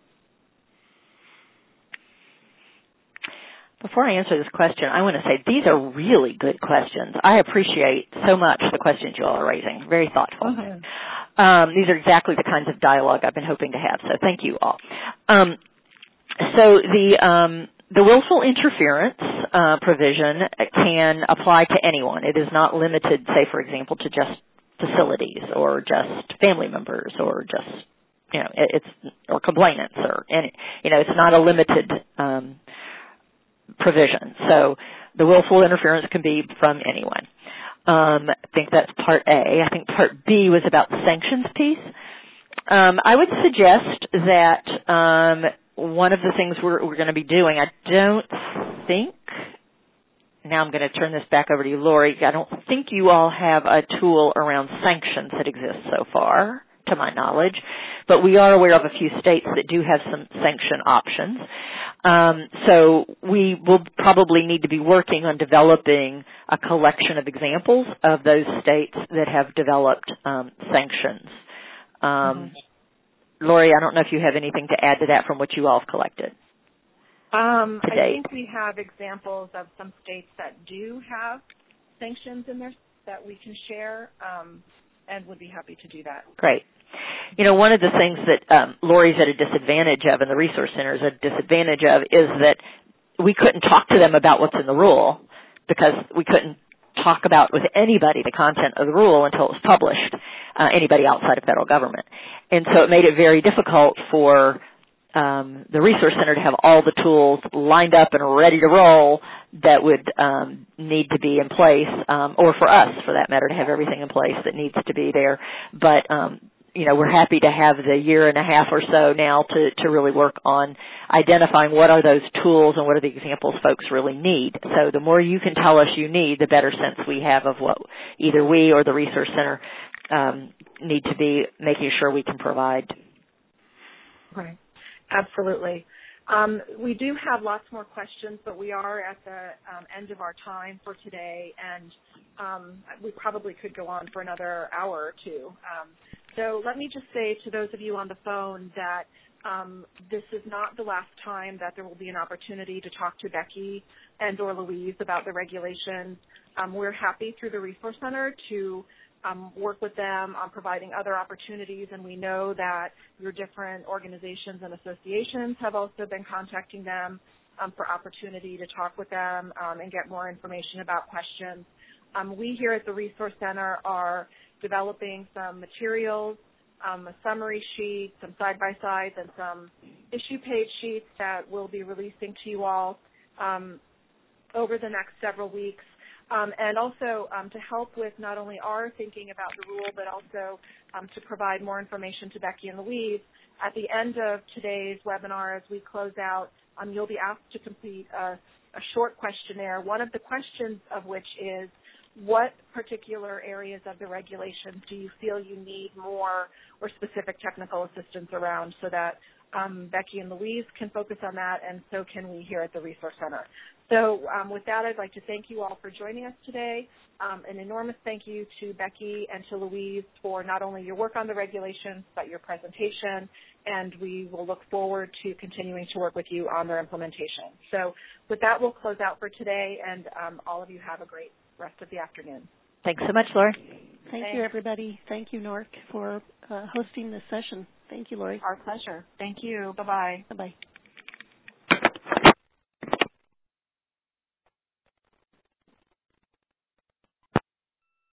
Before I answer this question, I want to say these are really good questions. I appreciate so much the questions you all are raising. Very thoughtful. Mm-hmm. Um, these are exactly the kinds of dialogue I've been hoping to have, so thank you all. Um, so the um, the willful interference uh, provision can apply to anyone. It is not limited, say, for example, to just facilities or just family members or just, you know, it's or complainants or any, you know, it's not a limited um provision. So the willful interference can be from anyone. Um, I think that's part A. I think part B was about the sanctions piece. Um, I would suggest that um, one of the things we're, we're going to be doing, I don't think, now I'm going to turn this back over to you, Lori, I don't think you all have a tool around sanctions that exists so far, to my knowledge, but we are aware of a few states that do have some sanction options. Um, so we will probably need to be working on developing a collection of examples of those states that have developed um, sanctions. Um, mm-hmm. Lori, I don't know if you have anything to add to that from what you all have collected. Um, I think we have examples of some states that do have sanctions in there that we can share, um, and would be happy to do that. Great. You know, one of the things that um, Lori's at a disadvantage of and the Resource Center is at a disadvantage of is that we couldn't talk to them about what's in the rule because we couldn't talk about with anybody the content of the rule until it was published, uh, anybody outside of federal government. And so it made it very difficult for um, the Resource Center to have all the tools lined up and ready to roll that would um, need to be in place, um, or for us, for that matter, to have everything in place that needs to be there. But um, you know, we're happy to have the year and a half or so now to, to really work on identifying what are those tools and what are the examples folks really need. So the more you can tell us you need, the better sense we have of what either we or the Resource Center um, need to be making sure we can provide. Right. Absolutely. Um, we do have lots more questions, but we are at the um, end of our time for today, and um, we probably could go on for another hour or two. Um, so let me just say to those of you on the phone that um, this is not the last time that there will be an opportunity to talk to Becky and or Louise about the regulations. Um, we're happy through the Resource Center to Um, work with them on providing other opportunities, and we know that your different organizations and associations have also been contacting them um, for opportunity to talk with them um, and get more information about questions. Um, we here at the Resource Center are developing some materials, um, a summary sheet, some side-by-sides, and some issue page sheets that we'll be releasing to you all um, over the next several weeks. Um, and also um, to help with not only our thinking about the rule, but also um, to provide more information to Becky and Louise. At the end of today's webinar, as we close out, um, you'll be asked to complete a, a short questionnaire, one of the questions of which is, what particular areas of the regulations do you feel you need more or specific technical assistance around, so that um, Becky and Louise can focus on that, and so can we here at the Resource Center. So um, with that, I'd like to thank you all for joining us today. Um, an enormous thank you to Becky and to Louise for not only your work on the regulations, but your presentation, and we will look forward to continuing to work with you on their implementation. So with that, we'll close out for today, and um, all of you have a great rest of the afternoon. Thanks so much, Lori. Thank Thanks. you, everybody. Thank you, Nork, for uh, hosting this session. Thank you, Lori. Our pleasure. Thank you. Bye-bye. Bye-bye.